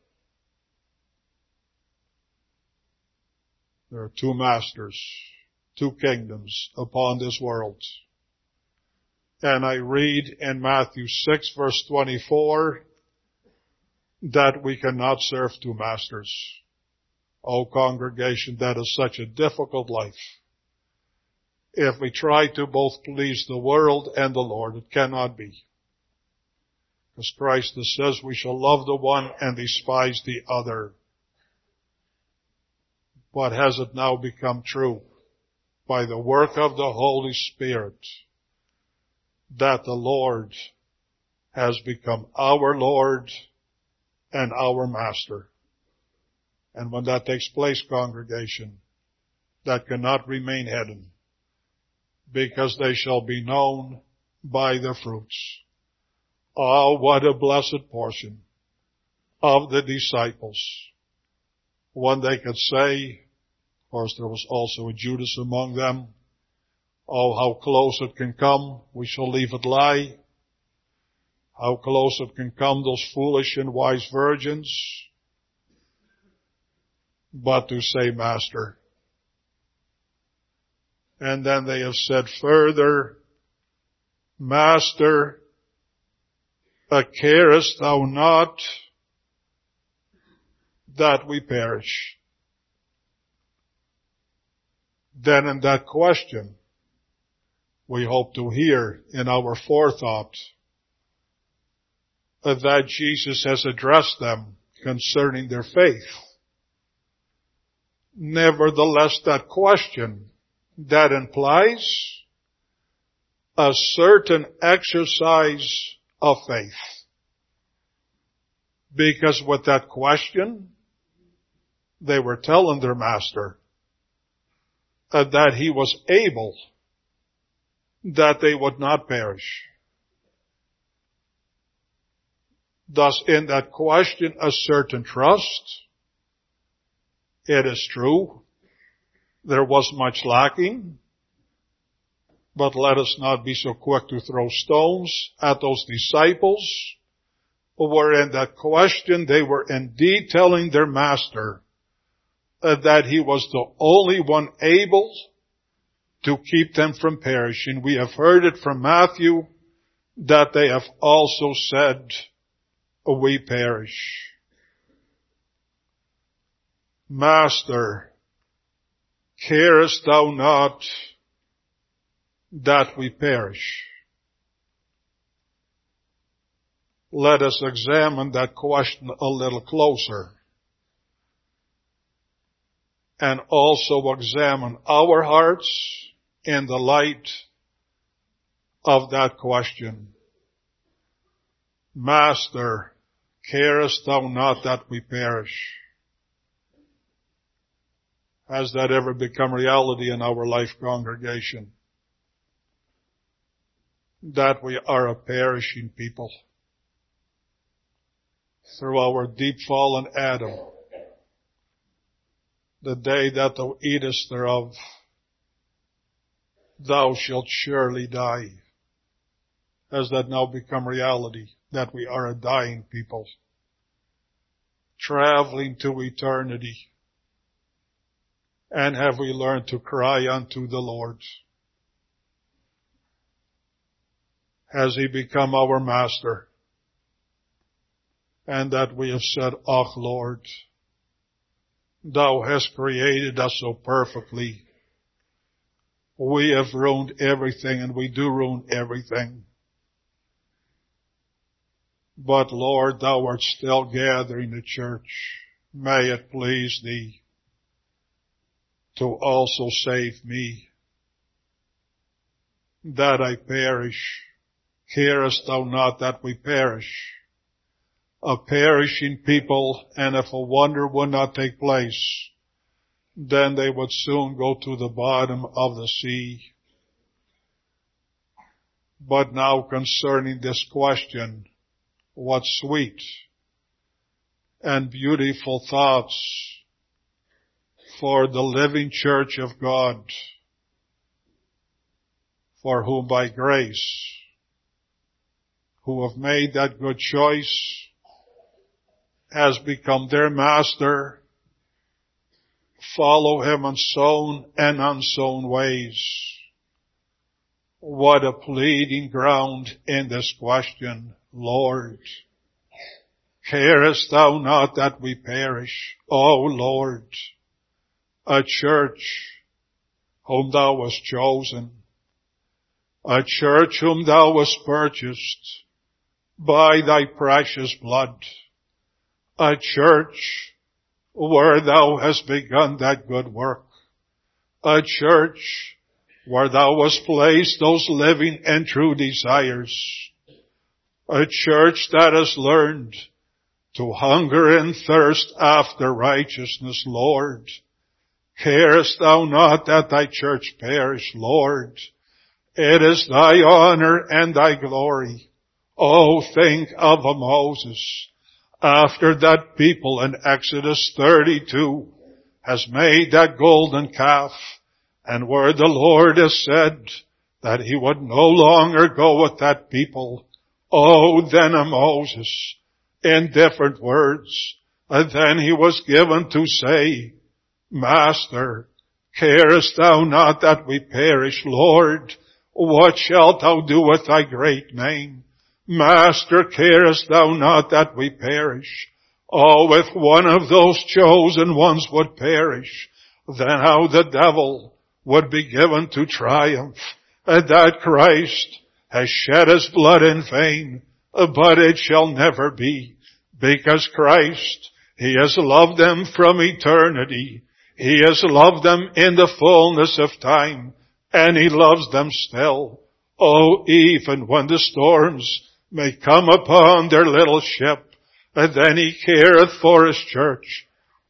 There are two masters, two kingdoms upon this world. And I read in Matthew 6 verse 24 that we cannot serve two masters. Oh, congregation, that is such a difficult life. If we try to both please the world and the Lord, it cannot be. Because Christ says we shall love the one and despise the other. But has it now become true by the work of the Holy Spirit that the Lord has become our Lord and our Master? And when that takes place, congregation, that cannot remain hidden, because they shall be known by their fruits. Oh, what a blessed portion of the disciples, when they could say, of course there was also a Judas among them, oh, how close it can come, we shall leave it lie. How close it can come, those foolish and wise virgins. But to say, Master. And then they have said further, Master, carest thou not that we perish? Then in that question, we hope to hear in our forethought that Jesus has addressed them concerning their faith. Nevertheless, that question, that implies a certain exercise of faith. Because with that question, they were telling their master that he was able, that they would not perish. Thus, in that question, a certain trust. It is true, there was much lacking, but let us not be so quick to throw stones at those disciples, where in that question they were indeed telling their master that he was the only one able to keep them from perishing. We have heard it from Matthew that they have also said, we perish. Master, carest thou not that we perish? Let us examine that question a little closer, and also examine our hearts in the light of that question. Master, carest thou not that we perish? Has that ever become reality in our life congregation? That we are a perishing people. Through our deep fallen Adam, the day that thou eatest thereof, thou shalt surely die. Has that now become reality, that we are a dying people, traveling to eternity? And have we learned to cry unto the Lord? Has He become our master? And that we have said, "Och, Lord, Thou hast created us so perfectly. We have ruined everything, and we do ruin everything. But Lord, Thou art still gathering the church. May it please Thee to also save me, that I perish. Carest Thou not that we perish?" A perishing people, and if a wonder would not take place, then they would soon go to the bottom of the sea. But now concerning this question, what sweet and beautiful thoughts for the living church of God, for whom by grace, who have made that good choice, has become their master, follow Him in sown and unsown ways. What a pleading ground in this question. Lord, carest Thou not that we perish? O Lord, a church whom Thou hast chosen, a church whom Thou hast purchased by Thy precious blood, a church where Thou hast begun that good work, a church where Thou hast placed those living and true desires, a church that has learned to hunger and thirst after righteousness. Lord, carest Thou not that Thy church perish? Lord, it is Thy honor and Thy glory. Oh, think of a Moses, after that people in Exodus 32 has made that golden calf, and where the Lord has said that He would no longer go with that people. Oh, then a Moses, in different words, and then he was given to say, Master, carest Thou not that we perish? Lord, what shalt Thou do with Thy great name? Master, carest Thou not that we perish? Oh, if one of those chosen ones would perish, then how the devil would be given to triumph, and that Christ has shed His blood in vain. But it shall never be, because Christ, He has loved them from eternity. He has loved them in the fullness of time, and He loves them still. Oh, even when the storms may come upon their little ship, and then He careth for His church.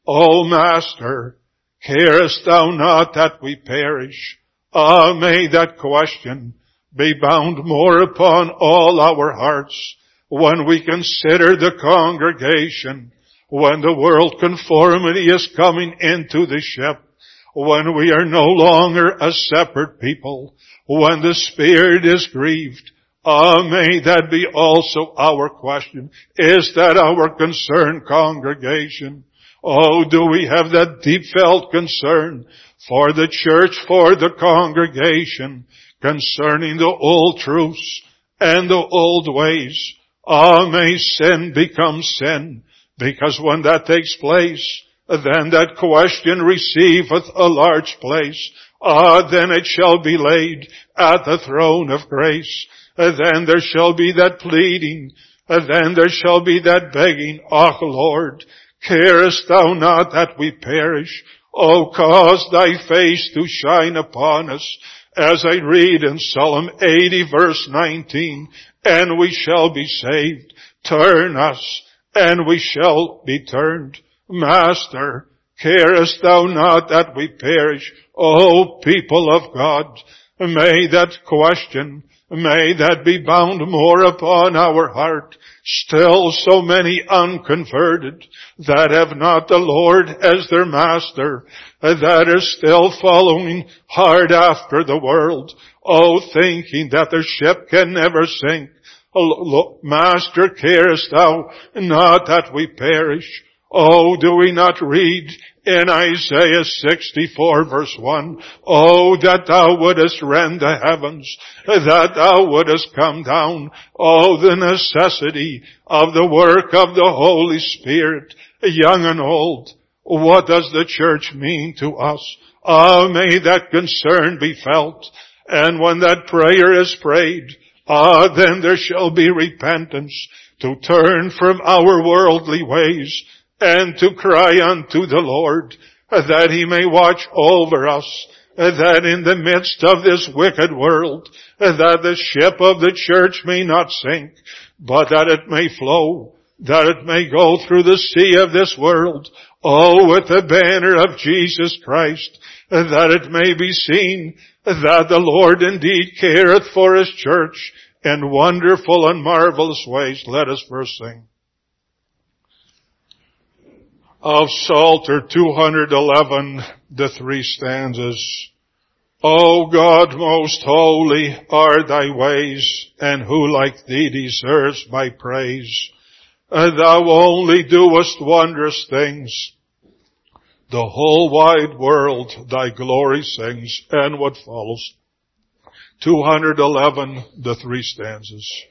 O Master, carest Thou not that we perish? Ah, may that question be bound more upon all our hearts when we consider the congregation, when the world conformity is coming into the ship, when we are no longer a separate people, when the Spirit is grieved. Ah, may that be also our question. Is that our concern, congregation? Oh, do we have that deep felt concern for the church, for the congregation, concerning the old truths and the old ways? Ah, may sin become sin, because when that takes place, then that question receiveth a large place. Ah, then it shall be laid at the throne of grace. Then there shall be that pleading. Then there shall be that begging. Ah, Lord, carest Thou not that we perish? Oh, cause Thy face to shine upon us, as I read in Psalm 80 verse 19, and we shall be saved. Turn us, and we shall be turned. Master, carest thou not that we perish? O people of God, may that question, may that be bound more upon our heart. Still so many unconverted that have not the Lord as their master, that are still following hard after the world. Oh, thinking that their ship can never sink. Master, carest thou not that we perish? Oh, do we not read in Isaiah 64 verse 1, oh, that thou wouldest rend the heavens, that thou wouldest come down. Oh, the necessity of the work of the Holy Spirit, young and old. What does the church mean to us? May that concern be felt. And when that prayer is prayed, then there shall be repentance to turn from our worldly ways and to cry unto the Lord that He may watch over us, that in the midst of this wicked world, that the ship of the church may not sink, but that it may flow, that it may go through the sea of this world, with the banner of Jesus Christ, that it may be seen that the Lord indeed careth for His church in wonderful and marvelous ways. Let us first sing. Of Psalter 211, the 3 stanzas. O God, most holy are thy ways, and who like thee deserves my praise? Thou only doest wondrous things. The whole wide world thy glory sings. And what follows? 211, the 3 stanzas.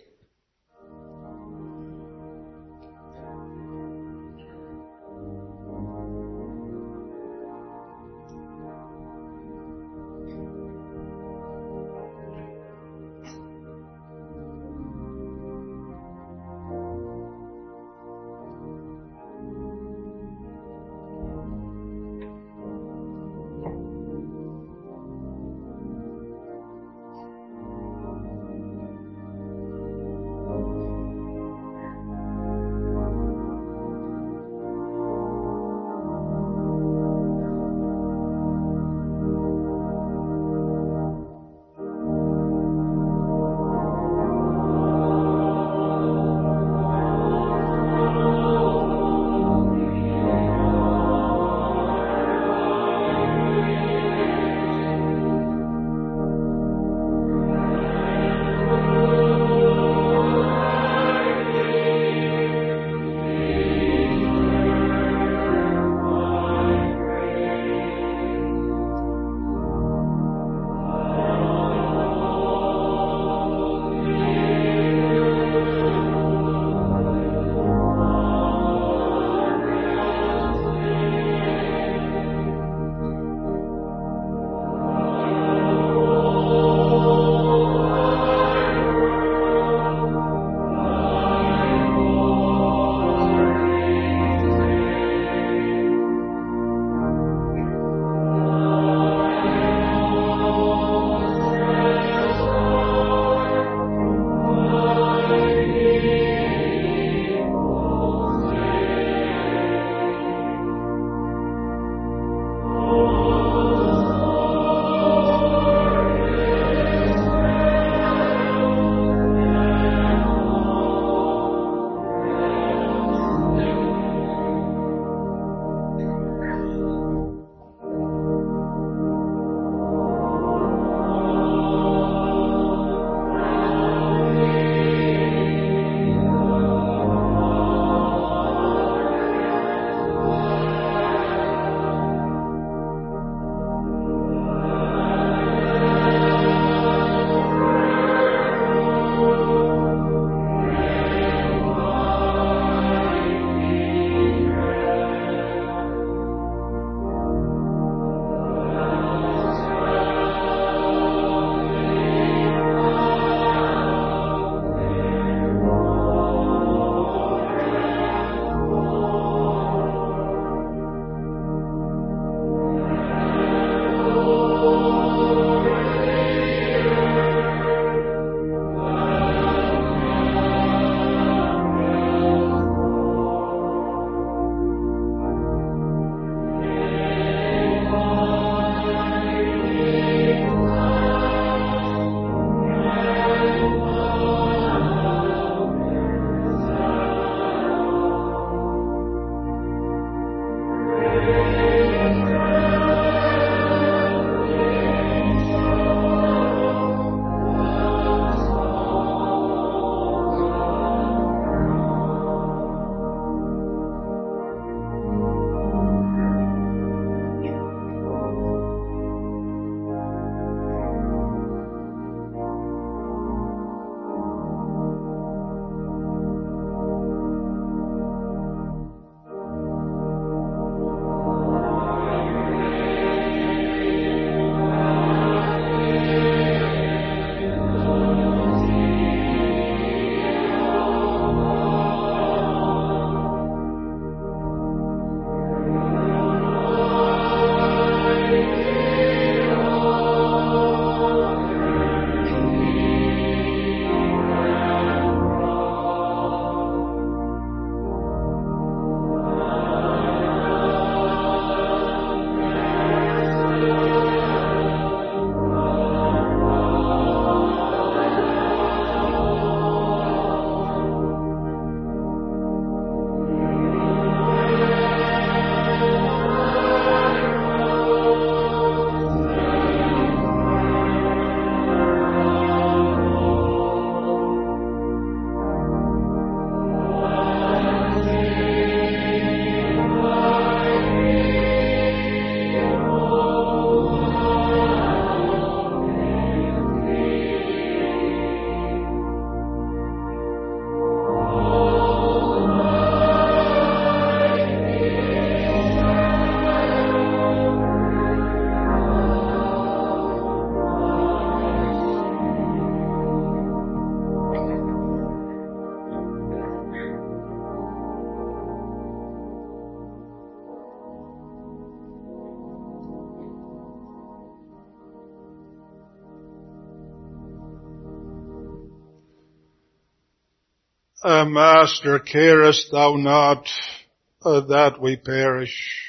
Master, carest thou not that we perish?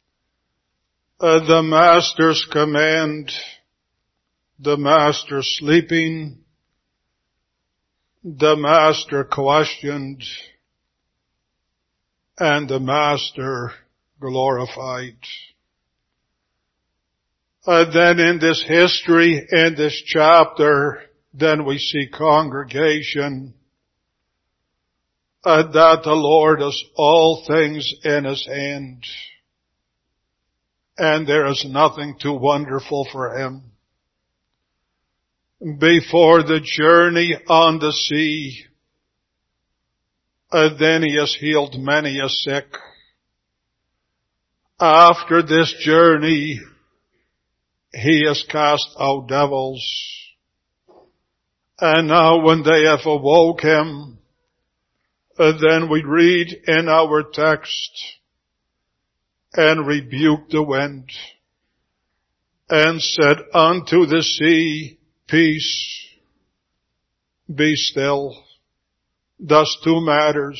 The Master's command, the Master sleeping, the Master questioned, and the Master glorified. Then in this history, in this chapter, then we see congregation, that the Lord has all things in His hand, and there is nothing too wonderful for Him. Before the journey on the sea, then He has healed many a sick. After this journey, He has cast out devils. And now when they have awoke Him, then we read in our text, and rebuked the wind, and said unto the sea, Peace, be still. Thus two matters.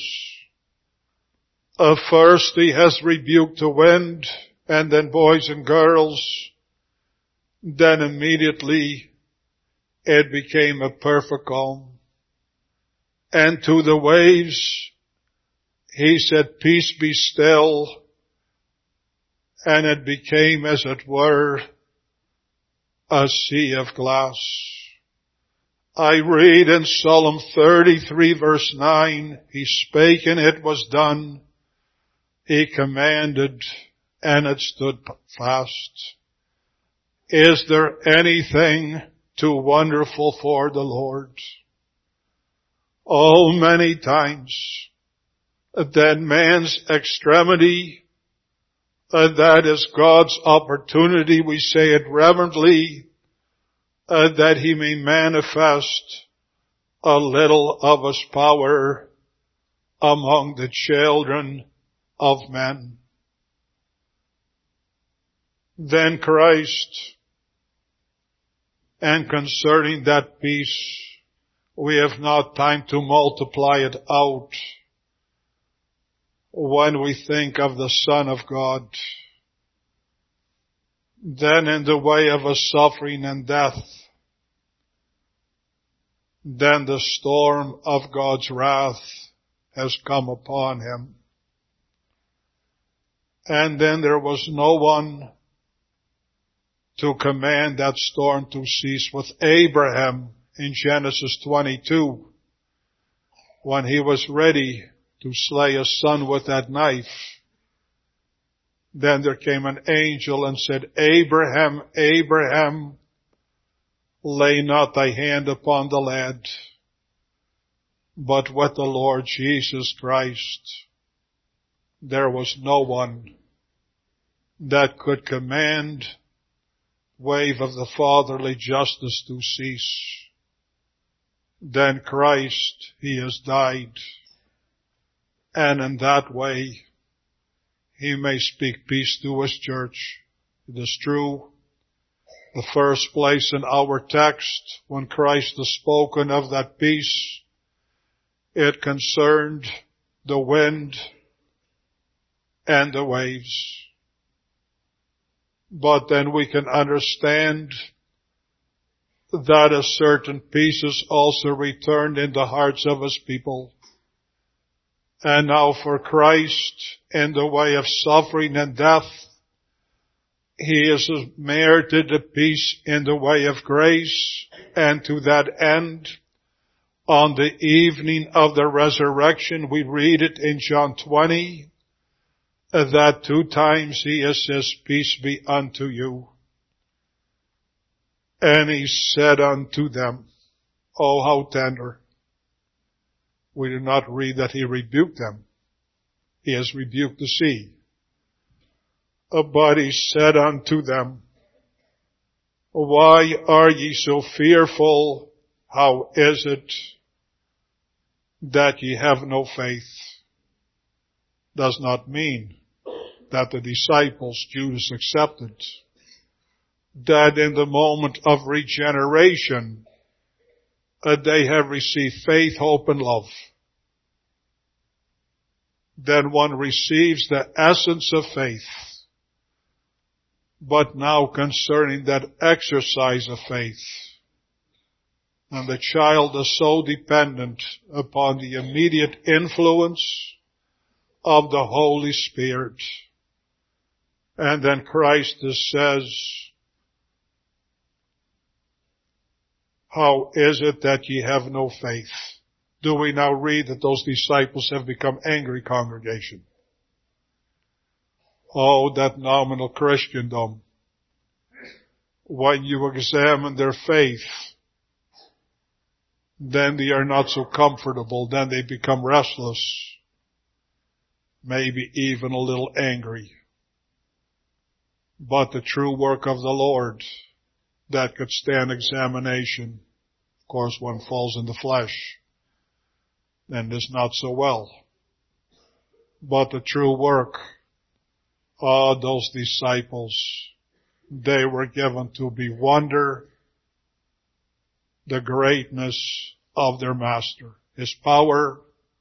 First He has rebuked the wind, and then boys and girls, then immediately it became a perfect calm. And to the waves, He said, Peace be still. And it became, as it were, a sea of glass. I read in Psalm 33 verse 9, He spake and it was done. He commanded and it stood fast. Is there anything too wonderful for the Lord? Oh, many times, then man's extremity, that is God's opportunity, we say it reverently, that He may manifest a little of His power among the children of men. Then Christ, and concerning that peace, we have not time to multiply it out when we think of the Son of God. Then in the way of His suffering and death, then the storm of God's wrath has come upon Him. And then there was no one to command that storm to cease with Abraham in Genesis 22, when he was ready to slay his son with that knife. Then there came an angel and said, Abraham, Abraham, lay not thy hand upon the lad, but with the Lord Jesus Christ, there was no one that could command wave of the fatherly justice to cease. Then Christ, He has died, and in that way He may speak peace to His church. It is true. The first place in our text, when Christ has spoken of that peace, it concerned the wind and the waves. But then we can understand that a certain peace is also returned in the hearts of His people. And now for Christ, in the way of suffering and death, He has merited the peace in the way of grace, and to that end, on the evening of the resurrection, we read it in John 20, that 2 times He says, Peace be unto you. And He said unto them, oh, how tender. We do not read that He rebuked them. He has rebuked the sea. But He said unto them, why are ye so fearful? How is it that ye have no faith? Does not mean that the disciples, Judas accepted, that in the moment of regeneration, they have received faith, hope, and love. then one receives the essence of faith. But now concerning that exercise of faith, and the child is so dependent upon the immediate influence of the Holy Spirit. And then Christ says, how is it that ye have no faith? Do we now read that those disciples have become angry congregation? Oh, that nominal Christendom. When you examine their faith, then they are not so comfortable. Then they become restless. Maybe even a little angry. But the true work of the Lord that could stand examination, of course, one falls in the flesh, then is not so well. But the true work, those disciples, they were given to be wonder the greatness of their Master, His power,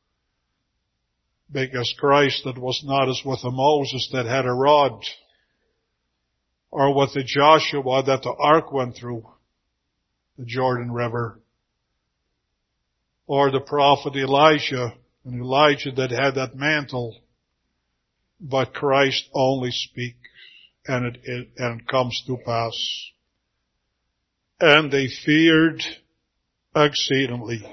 because Christ, it was not as with a Moses that had a rod, or with the Joshua that the ark went through the Jordan River, or the prophet Elijah, and Elijah that had that mantle, but Christ only speaks, and it comes to pass. And they feared exceedingly.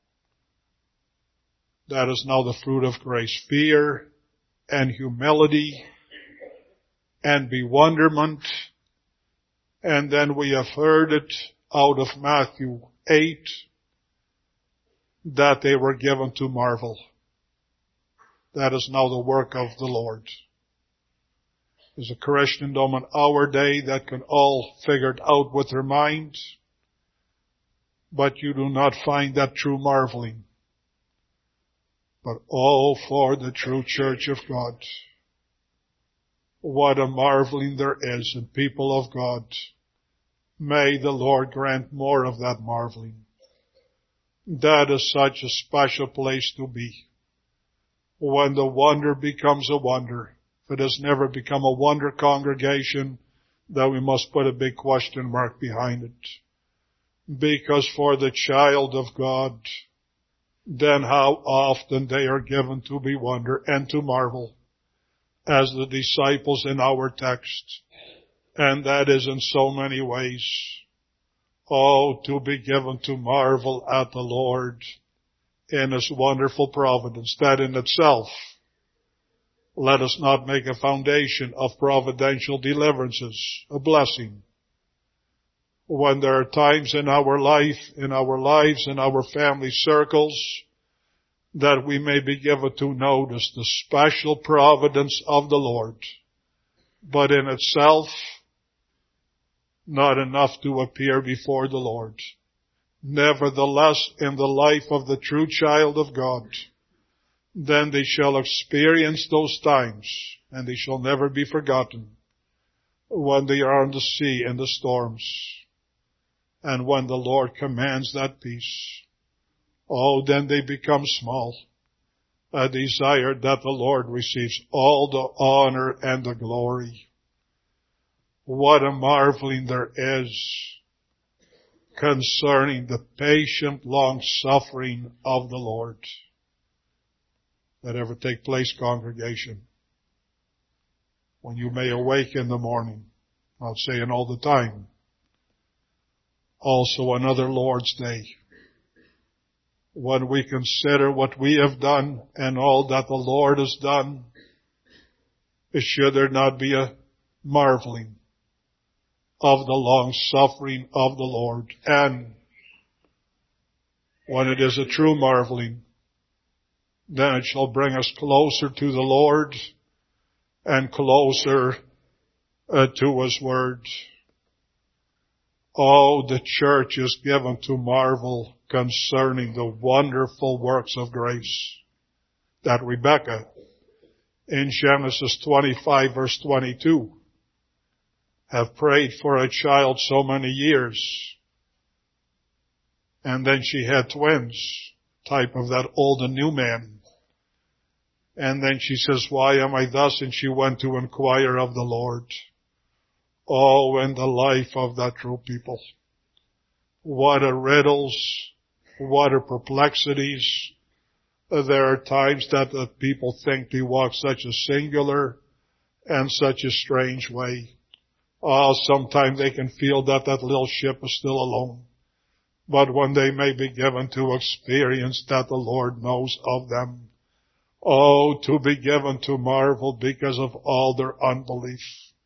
That is now the fruit of grace. Fear and humility and bewilderment. And then we have heard it out of Matthew 8 that they were given to marvel. That is now the work of the Lord. There's a Christendom in our day that can all figure it out with their minds, but you do not find that true marveling. But oh, for the true church of God, what a marveling there is in people of God. May the Lord grant more of that marveling. That is such a special place to be. When the wonder becomes a wonder. If it has never become a wonder congregation, then we must put a big question mark behind it. Because for the child of God, then how often they are given to be wonder and to marvel, as the disciples in our text. And that is in so many ways. Oh, to be given to marvel at the Lord in His wonderful providence. That in itself, let us not make a foundation of providential deliverances, a blessing. When there are times in our life, in our lives, in our family circles, that we may be given to notice the special providence of the Lord. But in itself, not enough to appear before the Lord. Nevertheless, in the life of the true child of God, then they shall experience those times, and they shall never be forgotten, when they are on the sea in the storms, and when the Lord commands that peace. Oh, then they become small. A desire that the Lord receives all the honor and the glory. What a marveling there is concerning the patient long suffering of the Lord. That ever take place, congregation? When you may awake in the morning, not saying all the time, also another Lord's Day, when we consider what we have done and all that the Lord has done, should there not be a marveling of the long suffering of the Lord? And when it is a true marveling, then it shall bring us closer to the Lord and closer to His Word. Oh, the church is given to marvel concerning the wonderful works of grace that Rebekah, in Genesis 25 verse 22, have prayed for a child so many years. And then she had twins, type of that old and new man. And then she says, why am I thus? And she went to inquire of the Lord. Oh, in the life of that true people. What a riddles, what a perplexities. There are times that the people think they walk such a singular and such a strange way. Sometimes they can feel that little ship is still alone. But when they may be given to experience that the Lord knows of them, to be given to marvel because of all their unbelief.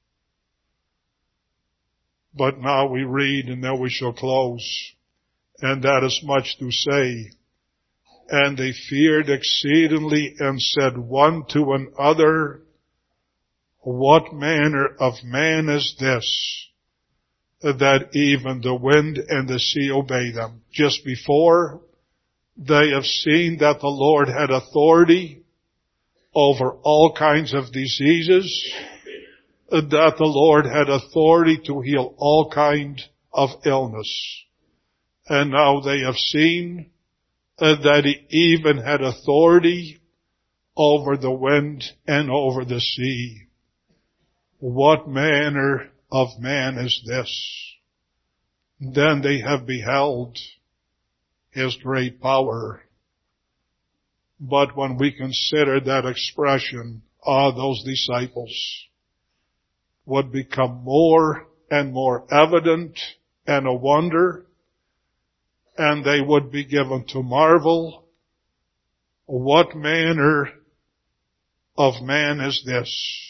But now we read, and then we shall close, and that is much to say. And they feared exceedingly and said one to another, what manner of man is this, that even the wind and the sea obey them? Just before, they have seen that the Lord had authority over all kinds of diseases, that the Lord had authority to heal all kinds of illness. And now they have seen that He even had authority over the wind and over the sea. What manner of man is this? Then they have beheld His great power. But when we consider that expression, those disciples would become more and more evident and a wonder, and they would be given to marvel. What manner of man is this?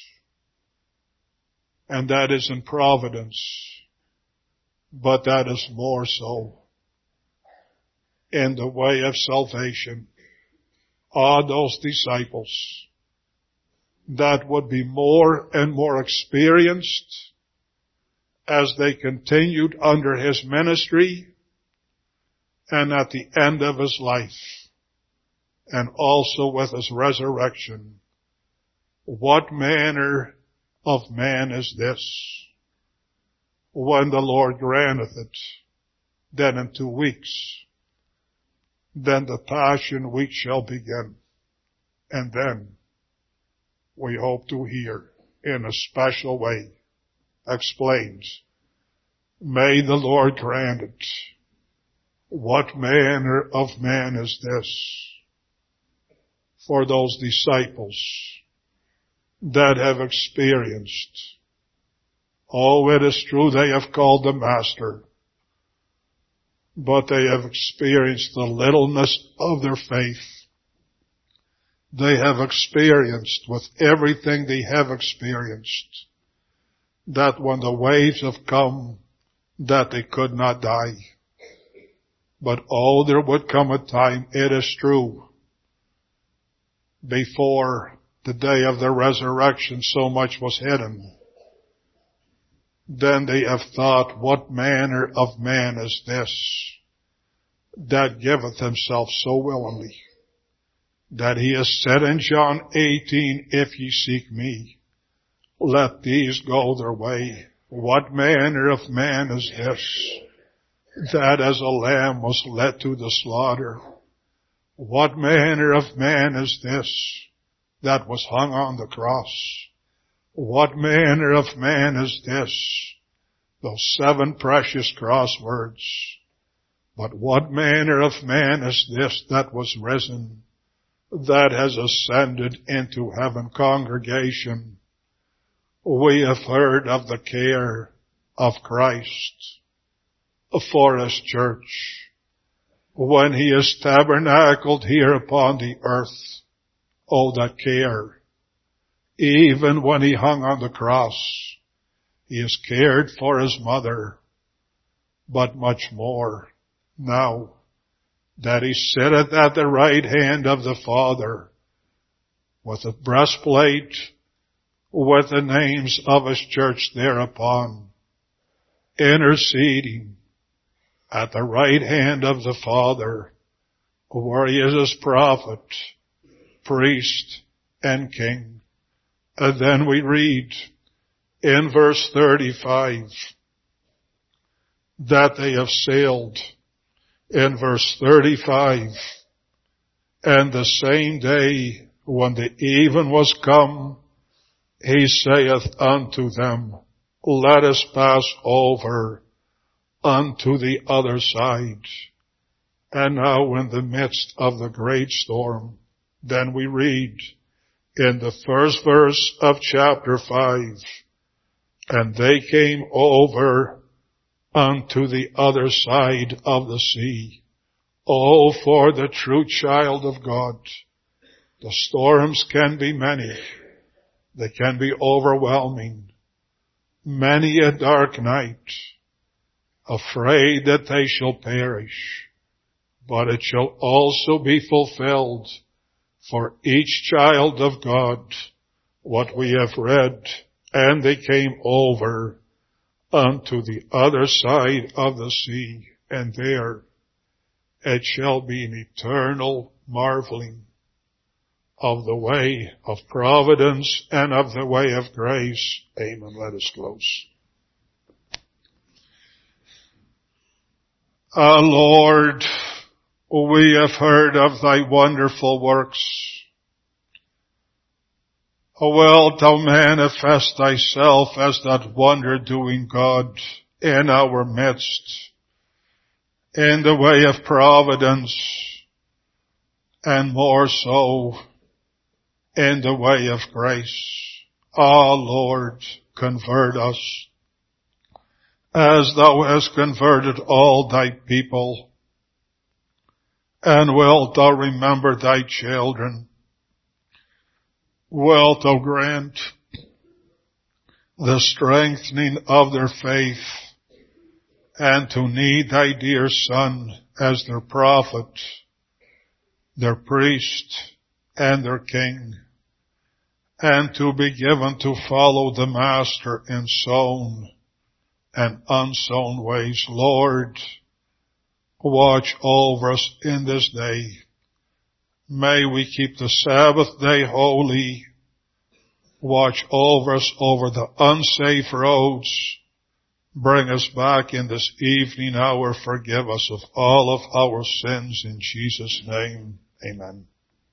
And that is in providence, but that is more so in the way of salvation. Those disciples that would be more and more experienced as they continued under His ministry and at the end of His life, and also with His resurrection. What manner of man is this? When the Lord granteth it, then in 2 weeks, then the Passion Week shall begin. And then we hope to hear in a special way explained. May the Lord grant it. What manner of man is this? For those disciples that have experienced. It is true they have called the Master, but they have experienced the littleness of their faith. They have experienced with everything they have experienced that when the waves have come, that they could not die. But there would come a time, it is true, before the day of the resurrection so much was hidden. Then they have thought, what manner of man is this that giveth himself so willingly, that He has said in John 18, if ye seek me, let these go their way. What manner of man is this, that as a lamb was led to the slaughter? What manner of man is this, that was hung on the cross? What manner of man is this? Those 7 precious crosswords. But what manner of man is this that was risen, that has ascended into heaven? Congregation, we have heard of the care of Christ for His church when He is tabernacled here upon the earth. That care. Even when He hung on the cross, He has cared for His mother, but much more now that He sitteth at the right hand of the Father with a breastplate with the names of His church thereupon, interceding at the right hand of the Father, where He is His prophet, priest, and king. And then we read in verse 35 that they have sailed. In verse 35, and the same day When the even was come, he saith unto them, let us pass over unto the other side. And now in the midst of the great storm, then we read in the first verse of chapter 5, and they came over unto the other side of the sea. Oh, for the true child of God. The storms can be many. They can be overwhelming. Many a dark night, afraid that they shall perish. But it shall also be fulfilled for each child of God what we have read. And they came over unto the other side of the sea, and there it shall be an eternal marveling of the way of providence and of the way of grace. Amen. Let us close. Lord, we have heard of thy wonderful works. Wilt thou manifest thyself as that wonder-doing God in our midst, in the way of providence, and more so in the way of grace. Lord, convert us as thou hast converted all thy people. And wilt thou remember thy children? Wilt thou grant the strengthening of their faith and to need thy dear Son as their prophet, their priest, and their king, and to be given to follow the Master in sown and unsown ways. Lord, watch over us in this day. May we keep the Sabbath day holy. Watch over us over the unsafe roads. Bring us back in this evening hour. Forgive us of all of our sins in Jesus' name. Amen.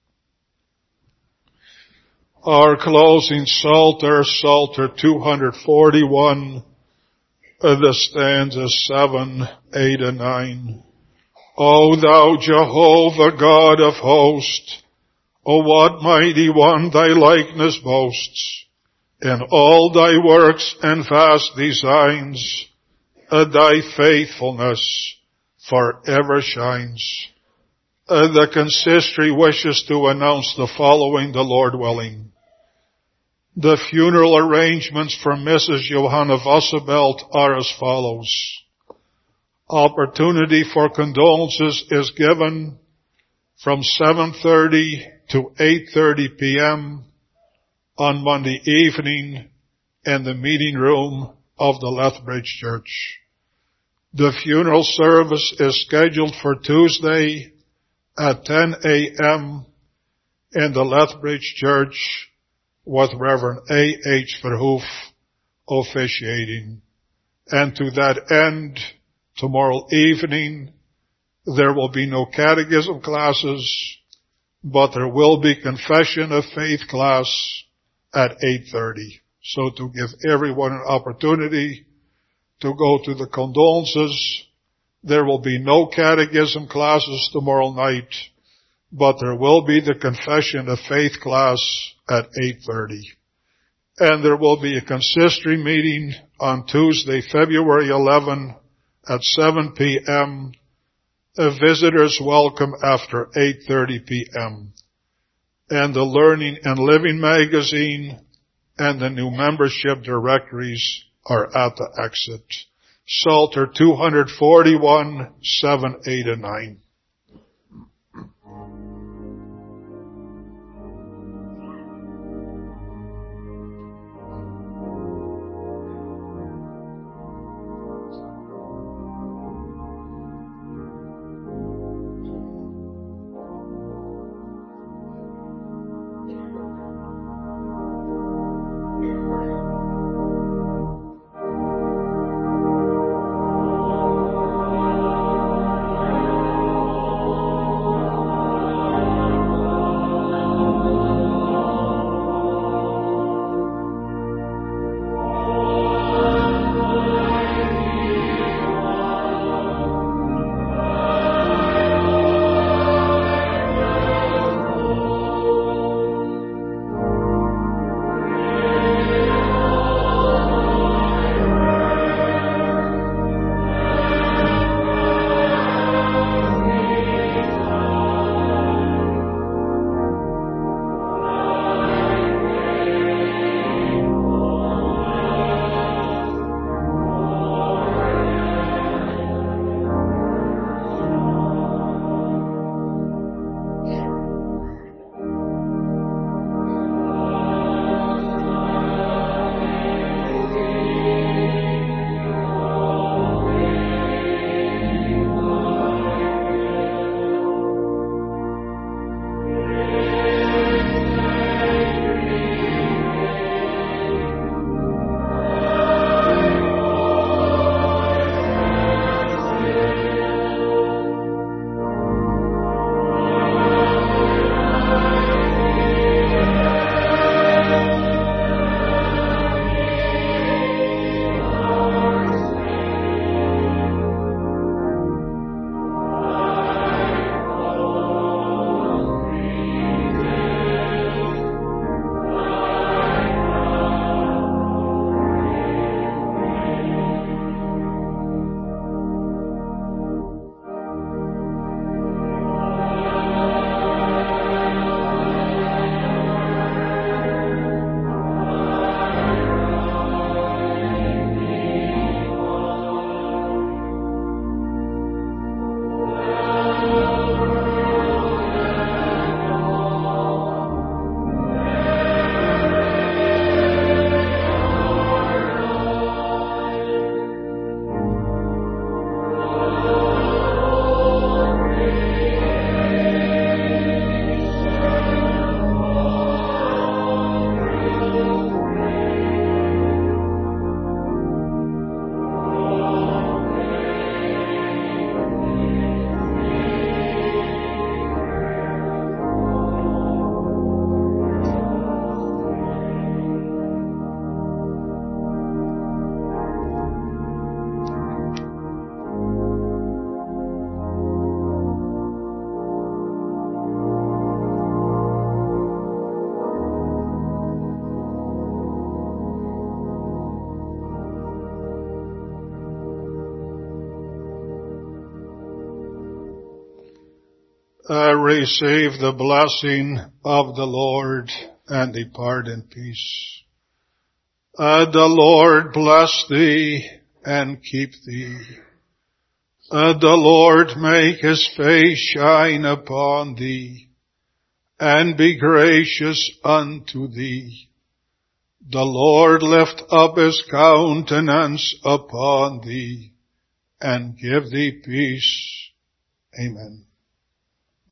Our closing Psalter, Psalter 241, the stanzas 7, 8, and 9. O thou Jehovah God of hosts, O what mighty one thy likeness boasts, in all thy works and vast designs, thy faithfulness forever shines. The consistory wishes to announce the following, the Lord willing. The funeral arrangements for Mrs. Johanna Vossebelt are as follows. Opportunity for condolences is given from 7:30 to 8:30 p.m. on Monday evening in the meeting room of the Lethbridge Church. The funeral service is scheduled for Tuesday at 10 a.m. in the Lethbridge Church with Reverend A.H. Verhoef officiating. And to that end, tomorrow evening, there will be no catechism classes, but there will be confession of faith class at 8:30. So to give everyone an opportunity to go to the condolences, there will be no catechism classes tomorrow night, but there will be the confession of faith class at 8:30. And there will be a consistory meeting on Tuesday, February 11 at 7 p.m. Visitors welcome after 8:30 p.m. And the Learning and Living magazine and the new membership directories are at the exit. Psalter 241, 7, 8, and 9. receive the blessing of the Lord and depart in peace. The Lord bless thee and keep thee. The Lord make his face shine upon thee and be gracious unto thee. The Lord lift up his countenance upon thee and give thee peace. Amen.